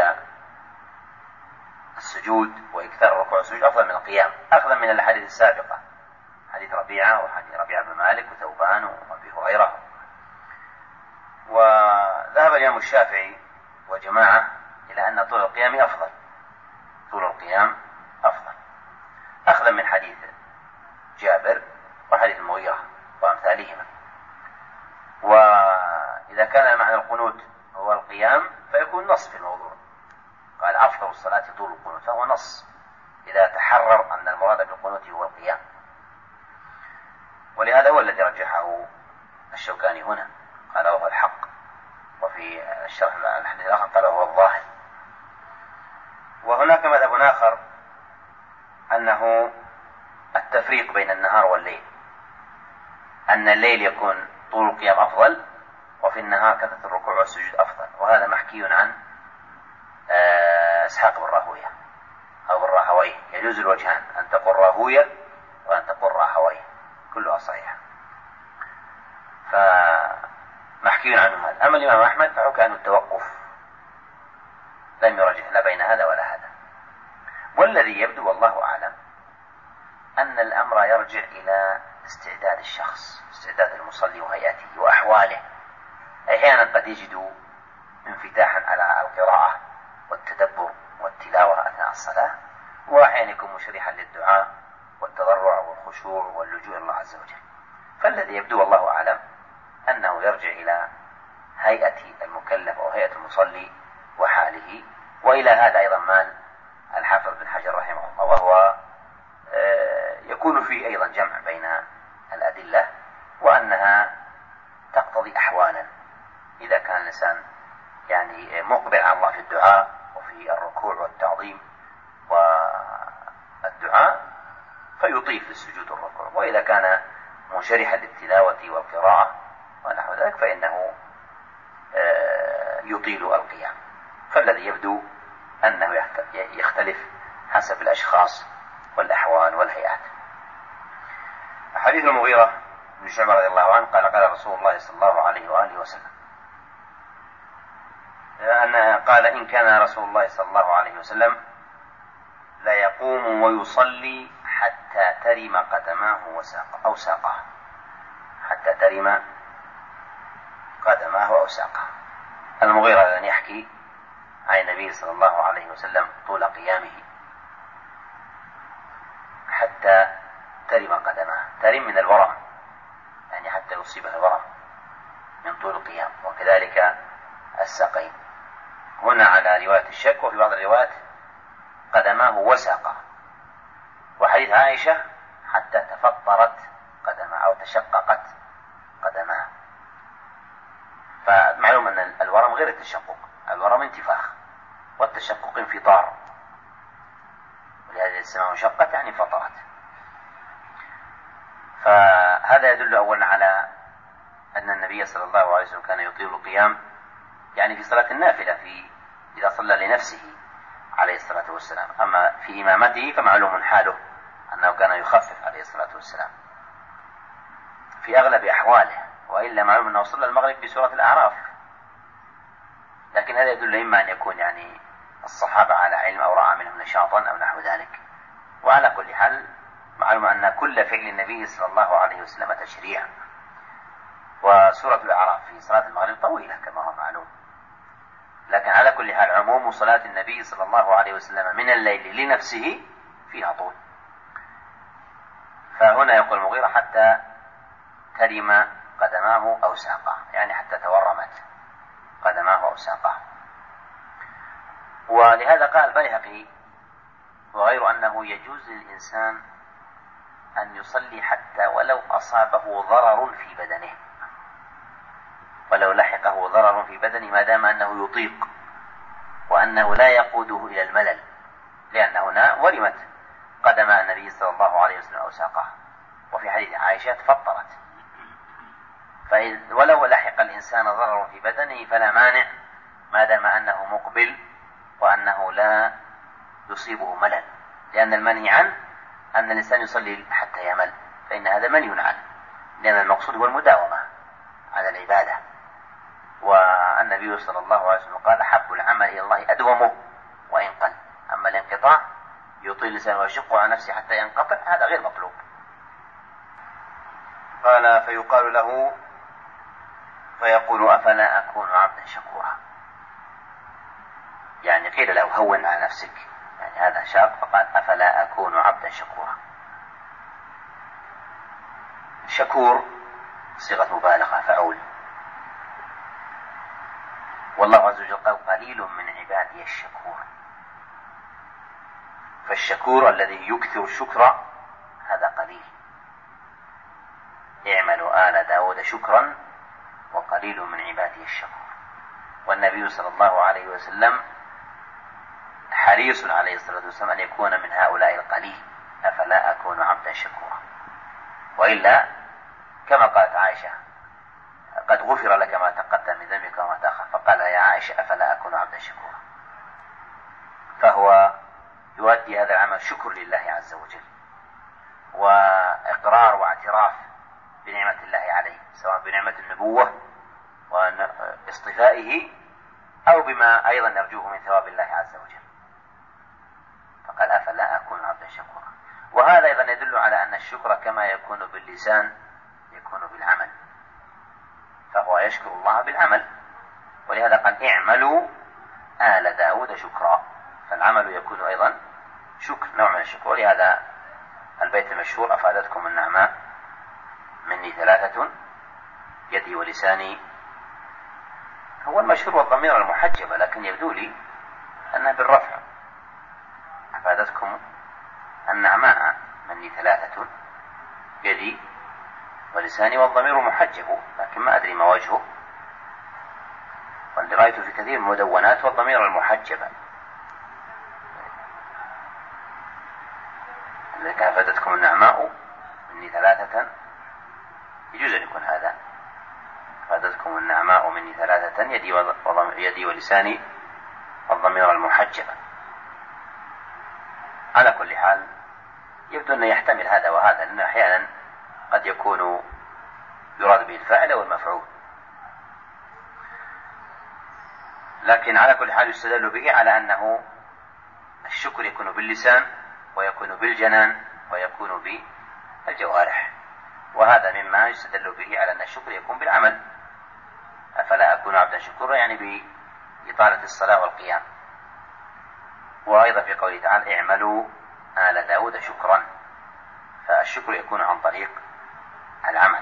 السجود وإكثار الركوع والسجود أفضل من القيام، أخذا من الأحاديث السابقة، حديث ربيعة وحديث ربيعة بن مالك وثوبان وأبي هريرة. وذهب الإمام الشافعي وجماعة إلى أن طول القيام أفضل، طول القيام أفضل، أخذا من حديث جابر وحديث المغيرة وأمثالهما. وإذا كان معنى القنوت هو القيام فيكون نص في الموضوع، قال أفضل الصلاة طول القنوت، فهو نص إذا تحرر أن المراد بالقنوت هو القيام. ولهذا هو الذي رجحه الشوكاني هنا، قال وهو الحق، وفي الشرح الحديث الآخر قال وهو الظاهر. وهناك مذهب آخر أنه التفريق بين النهار والليل، أن الليل يكون طول القيام أفضل، وفي النهار كثرة الركوع والسجود أفضل. وهذا محكي عن إسحاق بن راهويه أو بن راهويه، يجوز الوجهان، أن تقول راهويه وأن تقول راهويه، كلها صحيحة، فمحكي عنه هذا. أما الإمام أحمد فحكى عنه التوقف، لم يرجح لا بين هذا ولا هذا. والذي يبدو والله أعلم أن الأمر يرجع إلى استعداد الشخص، استعداد المصلي وهيئته وأحواله. أحيانا قد يجد انفتاحا على القراءة والتدبر والتلاوة أثناء الصلاة، وأحيانا يكون مشرحا للدعاء والتضرع والخشوع واللجوء إلى الله عز وجل. فالذي يبدو والله أعلم أنه يرجع إلى هيئة المكلف أو هيئة المصلي وحاله. وإلى هذا أيضا مال الحافظ بن حجر رحمه الله، وهو يكون فيه أيضا جمع بين الأدلة، وأنها تقتضي أحوالا. إذا كان الإنسان يعني مقبل على الله في الدعاء وفي الركوع والتعظيم والدعاء فيطيل في السجود والركوع، وإذا كان منشرحا للتلاوة والقراءة ونحو ذلك فإنه يطيل القيام. فالذي يبدو أنه يختلف حسب الأشخاص والأحوال والهيئات. حديث المغيرة بن شعبة رضي الله عنه قال قال رسول الله صلى الله عليه وآله وسلم أن قال إن كان رسول الله صلى الله عليه وسلم لا يقوم ويصلي حتى ترم قدماه وساقه أو ساقه، حتى ترم قدماه أو ساقه. المغيرة لن يحكي عن النبي صلى الله عليه وسلم طول قيامه حتى ترم قدماه، ترم من الورم، يعني حتى يصيبه الورم من طول القيام، وكذلك الساقين. هنا على رواية الشك، وفي بعض الروايات قدماه وساقه. وحديث عائشة حتى تفطرت قدماه أو تشققت قدماه. فمعلوم أن الورم غير التشقق، الورم انتفاخ والتشقق انفطار، ولهذه السماء انشقت يعني فطرت. فهذا يدل أولا على أن النبي صلى الله عليه وسلم كان يطيل القيام يعني في صلاة النافلة، في إذا صلى لنفسه عليه الصلاة والسلام. أما في إمامته فمعلوم حاله أنه كان يخفف عليه الصلاة والسلام في أغلب أحواله، وإلا معلوم أنه صلى المغرب بسورة الأعراف. لكن هذا يدل إما أن يكون يعني الصحابة على علم أو رأى منهم نشاطا أو نحو ذلك. وعلى كل حال معلوم أن كل فعل النبي صلى الله عليه وسلم تشريع، وسورة الأعراف في صلاة المغرب طويلة كما هو معلوم. لكن على كل حال عموم صلاة النبي صلى الله عليه وسلم من الليل لنفسه فيها طول. فهنا يقول المغيرة حتى ترم قدماه أو ساقه، يعني حتى تورمت قدماه أو ساقه. ولهذا قال البيهقي وغير أنه يجوز للإنسان أن يصلي حتى ولو أصابه ضرر في بدنه، ولو لحقه ضرر في بدنه ما دام أنه يطيق وأنه لا يقوده إلى الملل، لأن هنا ورمت قدم النبي صلى الله عليه وسلم أو ساقه، وفي حديث عائشة تفطرت. ولو لحق الإنسان ضرر في بدنه فلا مانع ما دام أنه مقبل وأنه لا يصيبه ملل، لأن المنهي عنه أن الإنسان يصلي حتى يمل، فإن هذا منهي عنه، لأن المقصود هو المداومة على العبادة. والنبي صلى الله عليه وسلم قال أحب العمل إلى الله أدومه وإن قل. أما الانقطاع يطيل الإنسان ويشق على نفسه حتى ينقطع هذا غير مطلوب. قال فيقال له فيقول أفلا أكون عبدا شكورا، يعني قيل له هون على نفسك، يعني هذا شاق، فقال أفلا أكون عبدا شكورا. شكور صيغة مبالغة فعول، والله عز وجل قال قليل من عبادي الشكور. فالشكور الذي يكثر الشكر هذا قليل. اعملوا آل داود شكرا وقليل من عبادي الشكور. والنبي صلى الله عليه وسلم حريص عليه الصلاة والسلام أن يكون من هؤلاء القليل، أفلا أكون عبدا شكورا. وإلا كما قالت عائشة قد غفر لك ما تقدم من ذنبك وما تأخر، فقال يا عائشة أفلا أكون عبدا شكورا. فهو يؤدي هذا العمل شكر لله عز وجل، وإقرار واعتراف بنعمة الله عليه، سواء بنعمة النبوة واصطفائه أو بما أيضا نرجوه من ثواب الله عز وجل. فقال أفلا أكون عبدا شكورا. وهذا أيضا يدل على أن الشكر كما يكون باللسان يكون بالعمل، فهو يشكر الله بالعمل. ولهذا قال اعملوا آل داود شكرا، فالعمل يكون أيضا شكر، نوع من الشكر. ولهذا البيت المشهور أفادتكم النعماء مني ثلاثة يدي ولساني، هو المشهور والضمير المحجبة، لكن يبدو لي أنها بالرفع. أفادتكم النعماء مني ثلاثة يدي ولساني والضمير محجب، لكن ما أدري ما وجهه، واللي رأيته في كثير من المدونات والضمير المحجبة. لذلك أفادتكم النعماء مني ثلاثة، يجوز أن يكون هذا أفادتكم النعماء مني ثلاثة يدي, يدي ولساني والضمير المحجبة. على كل حال يبدو أنه يحتمل هذا وهذا، لأنه أحيانا قد يكون يراد به الفاعل والمفعول. لكن على كل حال يستدل به على أنه الشكر يكون باللسان ويكون بالجنان ويكون بالجوارح، وهذا مما يستدل به على أن الشكر يكون بالعمل. أفلا أكون عبدا شكورا يعني بإطالة الصلاة والقيام. وأيضا في قوله تعالى اعملوا آل داود شكرا، فالشكر يكون عن طريق العمل.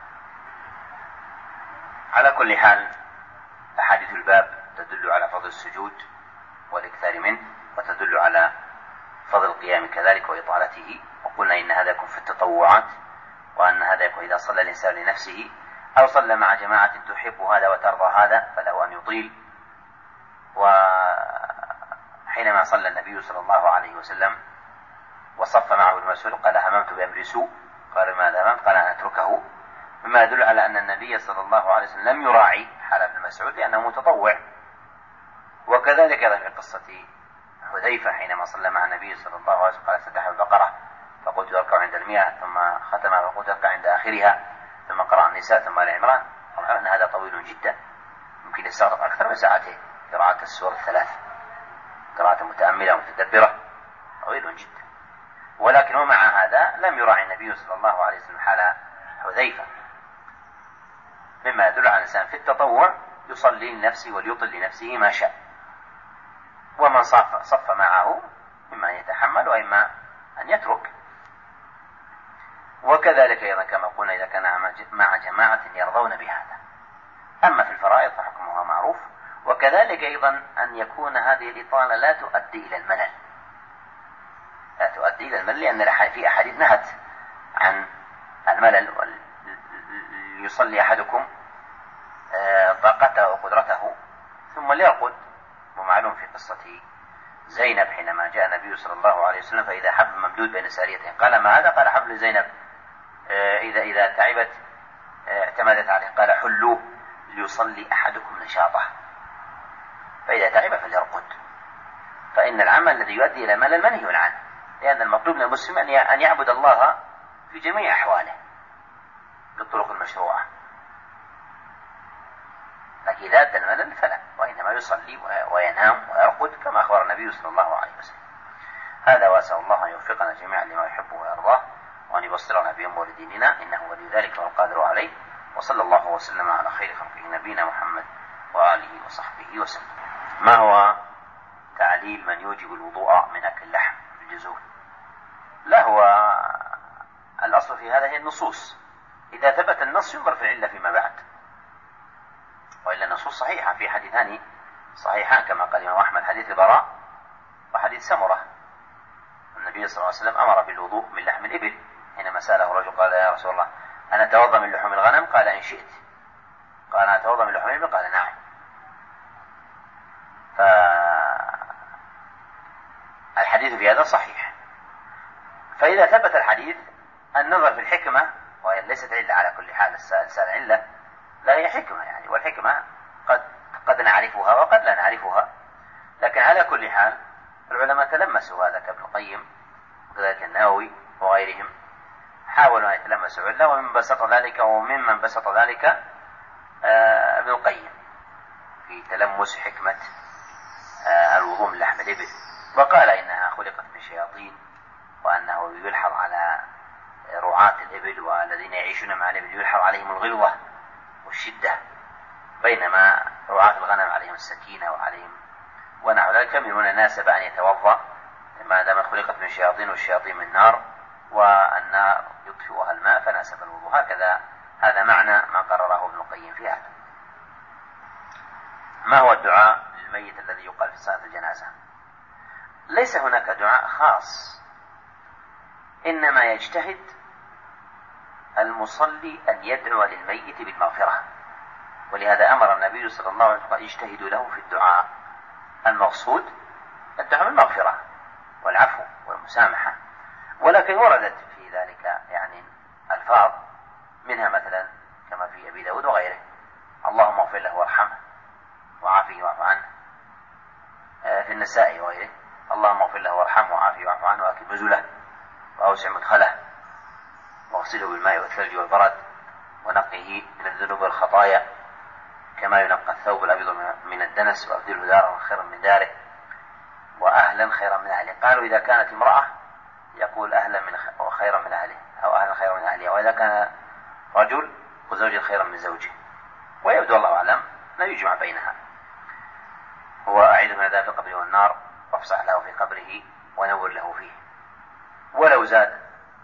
على كل حال أحاديث الباب تدل على فضل السجود والإكثار منه، وتدل على فضل القيام كذلك وإطالته. وقلنا إن هذا يكون في التطوعات، وأن هذا يكون إذا صلى الإنسان لنفسه أو صلى مع جماعة تحب هذا وترضى هذا فله أن يطيل. وحينما صلى النبي صلى الله عليه وسلم وصف معه ابن مسعود قال هممت بأمر سوء، قال ماذا هممت؟ قال أن أتركه، مما يدل على أن النبي صلى الله عليه وسلم لم يراعي حال ابن مسعود لأنه متطوع. وكذلك أيضا في قصة حذيفة حينما صلى مع النبي صلى الله عليه وسلم قال افتتح البقرة فقلت اركع عند المئة ثم ختم فقلت اركع عند آخرها ثم قرأ النساء ثم آل عمران. طبعا أن هذا طويل جدا، يمكن يستغرق أكثر من ساعتين قراءة السور الثلاث، قراءة متأملة ومتدبرة طويل جدا. ولكن ومع هذا لم يراعي النبي صلى الله عليه وسلم حال حذيفة، مما يدل على الإنسان في التطوع يصلي لنفسه وليطل لنفسه ما شاء، ومن صف, صف معه إما أن يتحمل وإما أن يترك. وكذلك أيضا كما قلنا إذا كان مع جماعة يرضون بهذا. أما في الفرائض فحكمها معروف. وكذلك أيضا أن يكون هذه الإطالة لا تؤدي إلى الملل، لا تؤدي إلى الملل، لأن في أحاديث نهت عن الملل. يصلي أحدكم طاقته وقدرته ثم ليرقد. ومعلوم في قصة زينب حينما جاء النبي صلى الله عليه وسلم فإذا حبل ممدود بين ساريتين قال ما هذا؟ قال حبل زينب إذا إذا تعبت اعتمدت عليه. قال حلوه ليصلي أحدكم نشاطه، فإذا تعب فليرقد. فإن العمل الذي يؤدي إلى ملل منهي عنه، لأن المطلوب من المسلم أن يعبد الله في جميع أحواله بالطرق المشروعة. لكن إذا أدى الملل فلا، وإنما يصلي وينام ويرقد كما أخبر النبي صلى الله عليه وسلم. هذا وأسأل الله أن يوفقنا جميعا لما يحبه ويرضاه، وأن يبصرنا بأمور ديننا إنه ولي ذلك والقادر عليه. وصلى الله وسلم على خير خلقه نبينا محمد وآله وصحبه وسلم. ما هو تعليل من يوجب الوضوء من أكل اللحم بالجزور؟ لا، هو الأصل في هذا هي النصوص. إذا ثبت النص ينظر في العلة فيما بعد، وإلا النصوص صحيحة في حديثان صحيحان كما قال الإمام أحمد، حديث براء وحديث سمرة. النبي صلى الله عليه وسلم أمر بالوضوء من لحم الإبل حينما سأله رجل قال يا رسول الله أنا أتوضأ من لحوم الغنم؟ قال إن شئت. قال أنا أتوضأ من لحوم الإبل؟ قال نعم. فالحديث في هذا صحيح. فإذا ثبت الحديث النظر في الحكمة، وهي ليست علة على كل حال، السائل علة لا هي حكمة يعني، والحكمة قد قد نعرفها وقد لا نعرفها، لكن على كل حال العلماء تلمسوا هذا كابن القيم وكذلك النووي وغيرهم، حاولوا أن يتلمسوا علة، ومن بسط ذلك وممن بسط ذلك آه ابن القيم في تلمس حكمة آه الوضوء من لحم الإبل، وقال إنها خلقت من شياطين، وأنه يلحظ على رعاة الإبل والذين يعيشون مع الإبل يلحظ عليهم الغلظة والشدة، بينما رعاة الغنم عليهم السكينة وعليهم ونحو ذلك. من الناس بأن يتوضأ ما دام خلقت من شياطين والشياطين من نار، والنار يطفئها الماء فناسب الوضوء. هكذا هذا معنى ما قرره ابن القيم في هذا. ما هو الدعاء للميت الذي يقال في صلاة الجنازة؟ ليس هناك دعاء خاص، إنما يجتهد المصلي أن يدعو للميت بالمغفرة، ولهذا أمر النبي صلى الله عليه وسلم يجتهد له في الدعاء. المقصود الدعاء بالمغفرة والعفو والمسامحة، ولكن وردت في ذلك يعني ألفاظ، منها مثلا كما في أبي داود وغيره اللهم اغفر له وارحمه وعافيه واعف عنه، في النساء وغيره اللهم اغفر له وارحمه وعافيه واعف عنه وأكل نزله وأوسع مدخله واغسله بالماء والثلج والبرد ونقه من الذنوب والخطايا كما ينقى الثوب الأبيض من الدنس وأبدله دارا خيرا من داره وأهلا خيرا من أهله. قالوا إذا كانت امرأة يقول أهلا من خيرا من أهله أو أهلا خيرا من أهلها، وإذا كان رجل وزوجا خيرا من زوجه، ويبدو الله أعلم لا يجمع بينها. هو أعيده من عذاب القبر والنار وافسح له في قبره ونور له فيه. ولو زاد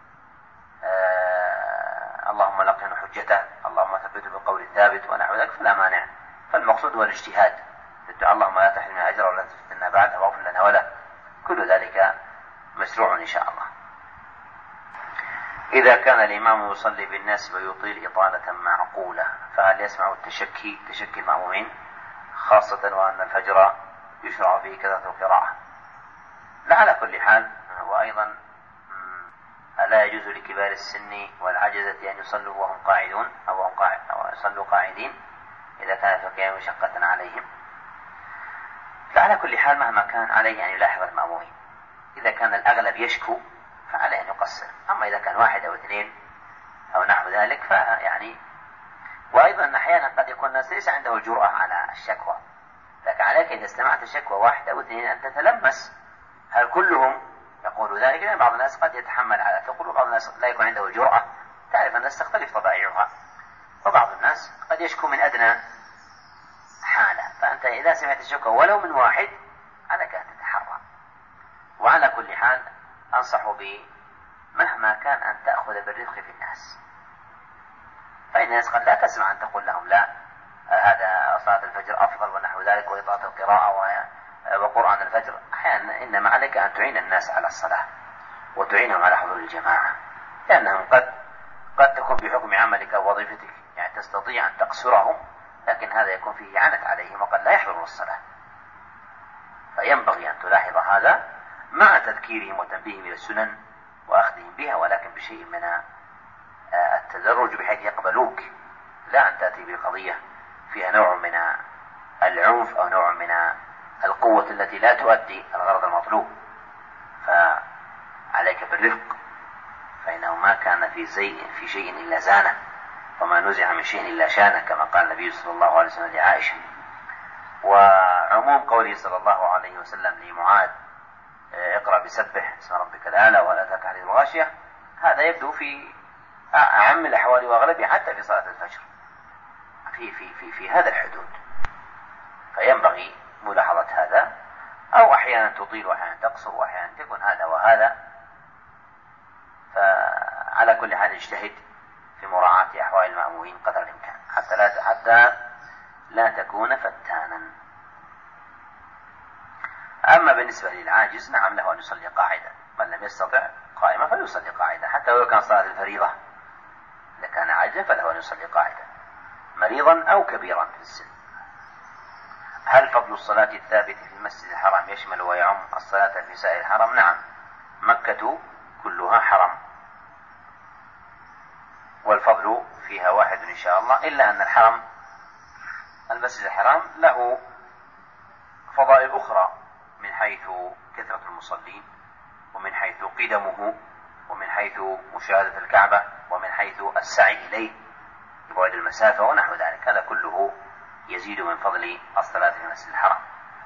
آه اللهم لقن حجته اللهم ثبته بالقول الثابت ونحو ذلك فلا مانع. فالمقصود هو الاجتهاد في الدعاء، اللهم لا تحرمنا أجر ولا تفتنا بعده واغفر لنا وله، كل ذلك مشروع إن شاء الله. إذا كان الإمام يصلي بالناس ويطيل إطالة معقولة فهل يسمع التشكي تشكي المأمومين، خاصة وأن الفجر يشرع فيه كثرة القراءة؟ لا، على كل حال. وأيضا لا يجوز لكبار السن والعجزة أن يصلوا وهم قاعدون أو, هم قاعد أو يصلوا قاعدين إذا كانت القيام مشقة عليهم. لا، على كل حال مهما كان عليه أن يلاحظ المأمومين. إذا كان الأغلب يشكو فعليه أن يقصر، أما إذا كان واحد أو اثنين أو نحو ذلك فيعني. وأيضا أحيانا قد يكون الناس ليس عنده الجرأة على الشكوى، لكن عليك إذا استمعت الشكوى واحد أو اثنين أن تتلمس هل كلهم يقول ذلك، لأن بعض الناس قد يتحمل على ثقل وبعض الناس لا يكون عنده الجرأة. تعرف الناس تختلف طبائعها، وبعض الناس قد يشكو من أدنى حالة، فأنت إذا سمعت الشكوى ولو من واحد عليك أن تتحرى. وعلى كل حال أنصح بمهما كان أن تأخذ بالرفق في الناس، فإن الناس قد لا تسمع أن تقول لهم لا هذا صلاة الفجر أفضل ونحو ذلك وإطاعة القراءة وقرآن الفجر. أحيانا إنما عليك أن تعين الناس على الصلاة وتعينهم على حضور الجماعة، لأنهم قد قد تكون بحكم عملك ووظيفتك يعني تستطيع أن تقصرهم، لكن هذا يكون فيه عنت عليهم وقد لا يحضرون الصلاة. فينبغي أن تلاحظ هذا مع تذكيرهم وتنبيههم إلى السنن وأخذهم بها، ولكن بشيء من التدرج بحيث يقبلوك، لا أن تأتي بقضية فيها نوع من العنف أو نوع من القوة التي لا تؤدي الغرض المطلوب. فعليك بالرفق، فإنه ما كان في, زي في شيء إلا زانه، وما نزع من شيء إلا شانه، كما قال النبي صلى الله عليه وسلم لعائشة. وعموم قوله صلى الله عليه وسلم لمعاذ اقرأ بسبح اسم ربك الأعلى ولا أتاك حديث الغاشية، هذا يبدو في أعم الأحوال وأغلبها حتى في صلاة الفجر في, في, في, في هذا الحدود. فينبغي ملاحظة هذا، أو أحيانا تطيل وأحيانا تقصر وأحيانا تكون هذا وهذا. فعلى كل حال اجتهد في مراعاة أحوال المأمومين قدر الإمكان حتى لا حتى لا تكون فتانا. أما بالنسبة للعاجز نعم له أن يصلي قاعدا، من لم يستطع قائما فليصلي قاعدا، حتى لو كان صلاة الفريضة. إذا كان عاجزا فله أن يصلي قاعدا مريضا أو كبيرا في السن. هل فضل الصلاة الثابت في المسجد الحرام يشمل ويعم الصلاة في سائر الحرم؟ نعم، مكة كلها حرم والفضل فيها واحد إن شاء الله، إلا أن الحرم المسجد الحرام له فضائل أخرى من حيث كثرة المصلين، ومن حيث قدمه، ومن حيث مشاهدة الكعبة، ومن حيث السعي إليه ببعد المسافة ونحو ذلك. هذا كله يزيد من فضل الصلاة في المسجد الحرام.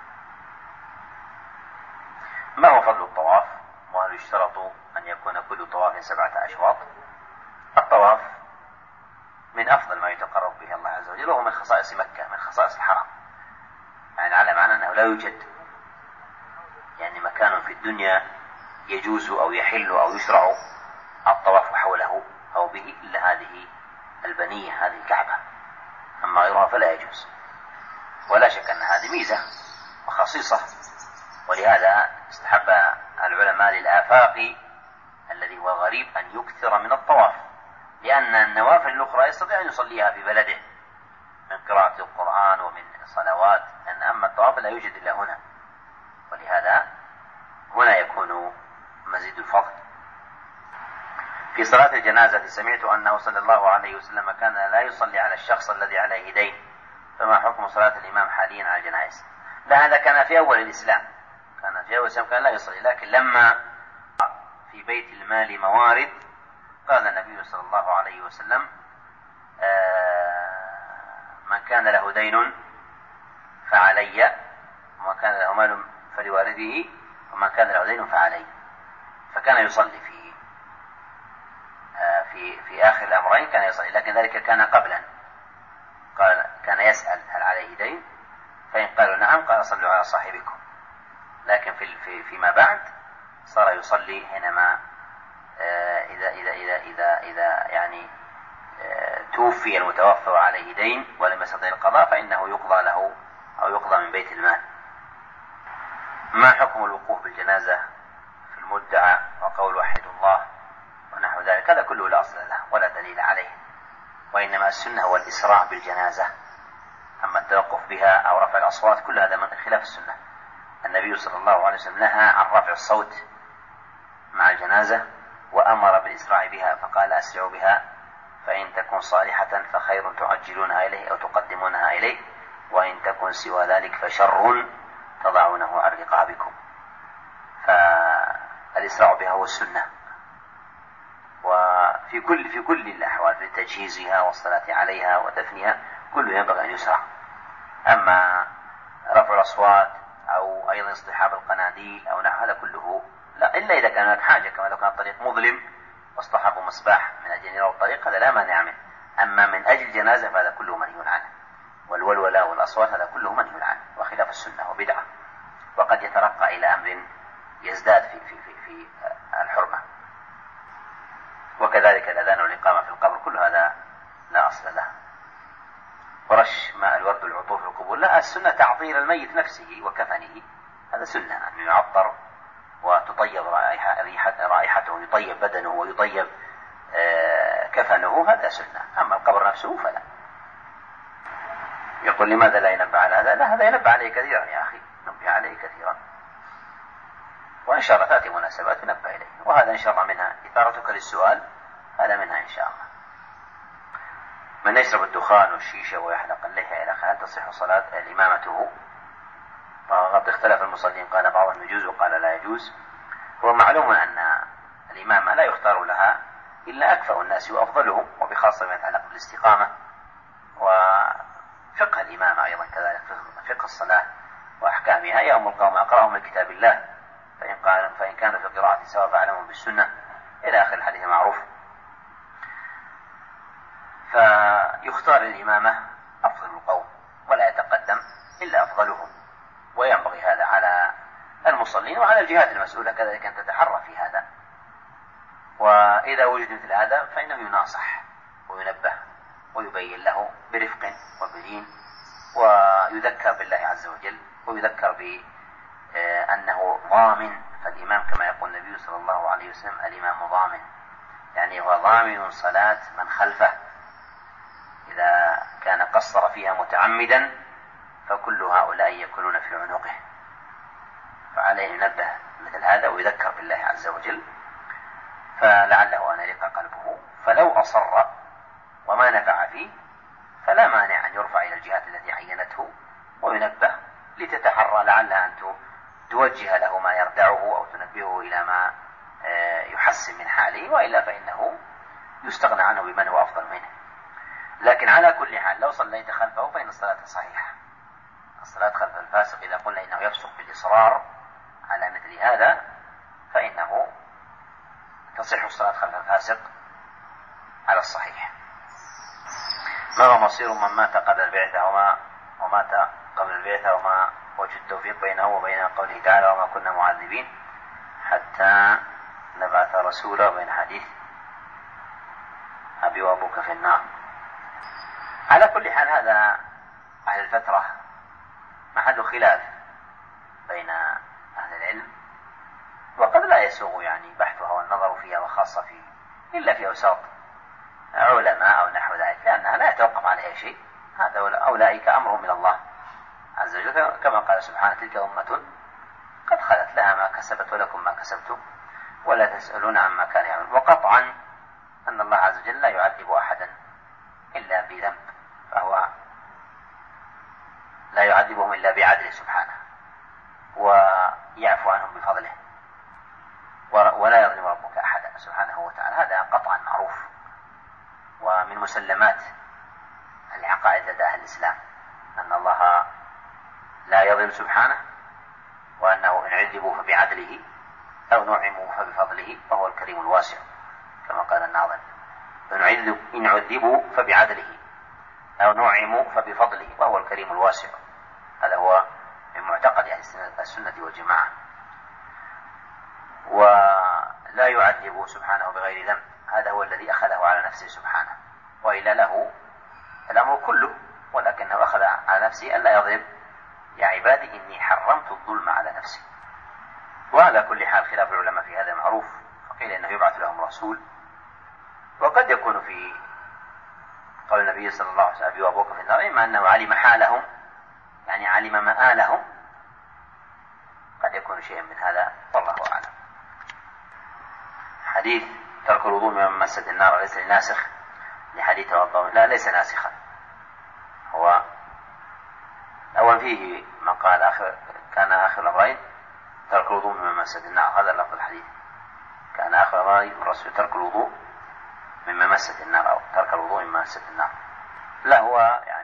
ما هو فضل الطواف؟ وهل يشترط أن يكون كل طواف سبعة أشواط؟ الطواف من أفضل ما يتقرب به الله عز وجل، وهو من خصائص مكة، من خصائص الحرام. يعني على معنى أنه لا يوجد يعني مكان في الدنيا يجوز أو يحل أو يشرع الطواف حوله أو به إلا هذه البنية، هذه الكعبة، أما غيرها فلا يجوز. ولا شك أن هذه ميزة وخصيصة، ولهذا استحب العلماء للآفاق الذي هو غريب أن يكثر من الطواف، لأن النوافل الأخرى يستطيع أن يصليها في بلده من قراءة القرآن ومن صلوات، أن أما الطواف لا يوجد إلا هنا، ولهذا هنا يكون مزيد الفضل. في صلاة الجنازة سمعت أنه صلى الله عليه وسلم كان لا يصلي على الشخص الذي عليه دين، فما حكم صلاة الإمام حاليا على الجنائز؟ لا، هذا كان في أول الإسلام، كان في أول الإسلام كان لا يصلي، لكن لما في بيت المال موارد قال النبي صلى الله عليه وسلم من كان له دين فعلي، ومن كان له مال فلوالده، ومن كان له دين فعلي. فكان يصلي في في في آخر الأمرين كان يصلي، لكن ذلك كان قبلا. قال كان يسأل هل عليه دين، فإن قالوا نعم قال صلوا على صاحبكم. لكن في في فيما بعد صار يصلي حينما إذا إذا إذا إذا إذا يعني توفي المتوفى عليه دين ولم يستطع القضاء فإنه يقضى له أو يقضى من بيت المال. ما حكم الوقوف بالجنازة في المدعى وقول وحد الله ونحو ذلك؟ هذا كله لا أصل له ولا دليل عليه، وإنما السنة هو الإسراع بالجنازة. أما التوقف بها أو رفع الأصوات كل هذا من خلاف السنة. النبي صلى الله عليه وسلم نهى عن رفع الصوت مع الجنازة وأمر بالإسراع بها، فقال أسرعوا بها فإن تكن صالحة فخير تعجلونها إليه أو تقدمونها إليه، وإن تكن سوى ذلك فشر تضعونه عن رقابكم. فالإسراع بها هو السنة، وفي كل في كل الأحوال في تجهيزها والصلاة عليها ودفنها كله ينبغي أن يسرع. أما رفع الأصوات أو أيضا اصطحاب القناديل أو نحو هذا كله لا، إلا إذا كان هناك حاجة، كما لو كان الطريق مظلم واصطحبوا مصباح من أجل يروا الطريق هذا لا مانع منه. أما من أجل جنازة فهذا كله منهي عنه، والولولة والأصوات هذا كله منهي عنه وخلاف السنة وبدعة، وقد يترقى إلى أمر يزداد في في في, في الحرمة. وكذلك الأذان والإقامة في القبر كل هذا لا أصل له. ورش ماء الورد والعطور في القبور لا، السنة تعطير الميت نفسه وكفنه، هذا سنة أن يعطر وتطيب رائحة رائحته، يطيب بدنه ويطيب كفنه، هذا سنة. أما القبر نفسه فلا. يقول لماذا لا ينبه على هذا؟ لا، هذا ينبه عليه كثيرا يا أخي، ينبه عليه كثيرا، وإن شاء الله تأتي مناسبات ينبه إليه. وهذا إن شاء الله منها إثارتك للسؤال، هذا منها إن شاء الله. من يشرب الدخان والشيشة ويحلق اللحية إلى آخره هل تصح صلاة إمامته؟ وقد اختلف المصلين، قال بعضهم يجوز وقال لا يجوز. هو معلوم أن الإمامة لا يختار لها إلا أكفأ الناس وأفضلهم، وبخاصة ما يتعلق بالاستقامة وفقه الإمامة أيضا كذلك، فقه الصلاة وأحكامها. يأم القوم أقرأهم لكتاب الله فإن, قال فإن كانوا في قراءة سواء فأعلمهم بالسنة إلى آخر الحديث معروف. فيختار الإمامة أفضل القوم ولا يتقدم إلا أفضلهم، وينبغي هذا على المصلين وعلى الجهات المسؤولة كذلك أن تتحرى في هذا. وإذا وجد مثل هذا فإنه يناصح وينبه ويبين له برفق وبلين، ويذكر بالله عز وجل، ويذكر بأنه ضامن. فالإمام كما يقول النبي صلى الله عليه وسلم الإمام ضامن، يعني هو ضامن صلاة من خلفه، إذا كان قصر فيها متعمدا فكل هؤلاء يكونون في عنقه. فعليه ينبه مثل هذا ويذكر بالله عز وجل، فلعله أن يلقى قلبه. فلو أصر وما نفع فيه فلا مانع أن يرفع إلى الجهات التي عينته وينبه لتتحرى، لعلها أن توجه له ما يردعه أو تنبهه إلى ما يحسن من حاله، وإلا فإنه يستغنى عنه بمن هو أفضل منه. لكن على كل حال لو صليت خلفه فإن الصلاة صحيحة. الصلاة خلف الفاسق إذا قلنا إنه يفسق بالإصرار على مثل هذا فإنه تصح الصلاة خلف الفاسق على الصحيح. ما هو مصير من مات قبل البعثة وما ومات قبل البعثة وما وجد التوفيق بينه وبين قوله تعالى وما كنا معذبين حتى نبعث رسولا، وبين حديث أبي وأبوك في النار؟ على كل حال هذا أهل الفترة محل خلاف بين أهل العلم، وقد لا يسوغ يعني بحثها والنظر فيها وخاصة فيه إلا في أوساط علماء أو نحو ذلك، لأنها لا يتوقف عليها شيء. هذا أولئك أمر من الله عز وجل، كما قال سبحانه تلك أمة قد خلت لها ما كسبت ولكم ما كسبتم ولا تسألون عما كان يعملون. وقطعا أن الله عز وجل لا يعذب أحدا إلا بذنب، فهو لا يعذبهم إلا بعدله سبحانه، ويعفو عنهم بفضله، ولا يظلم ربك أحدا سبحانه وتعالى. هذا قطعا معروف ومن مسلمات العقائد لدى أهل الإسلام، أن الله لا يظلم سبحانه، وأنه إن عذبوا فبعدله أو نعموا فبفضله وهو الكريم الواسع، كما قال الناظم إن عذبوا فبعدله أو نعموا فبفضله وهو الكريم الواسع. هذا هو من معتقد أهل السنة والجماعة. ولا يعذب سبحانه بغير ذنب، هذا هو الذي أخذه على نفسه سبحانه، وإلا له الأمر كله، ولكنه أخذ على نفسه ألا يظلم. يا عبادي إني حرمت الظلم على نفسي. وعلى كل حال خلاف العلماء في هذا معروف، فقيل إنه يبعث لهم رسول وقد يكون في قول النبي صلى الله عليه وسلم أبي وأبوك في النار إما أنه علم حالهم يعني علم مآلهم، قد يكون شيئا من هذا والله أعلم. حديث ترك الوضوء من مسة النار ليس ناسخ لحديث توضأ، لا ليس ناسخا، هو أول فيه ما قال آخر كان آخر الأمرين ترك الوضوء من مسة النار، هذا لفظ الحديث، كان آخر الأمرين الرسول ترك الوضوء من مسة النار أو ترك الوضوء من مسة النار، لا هو يعني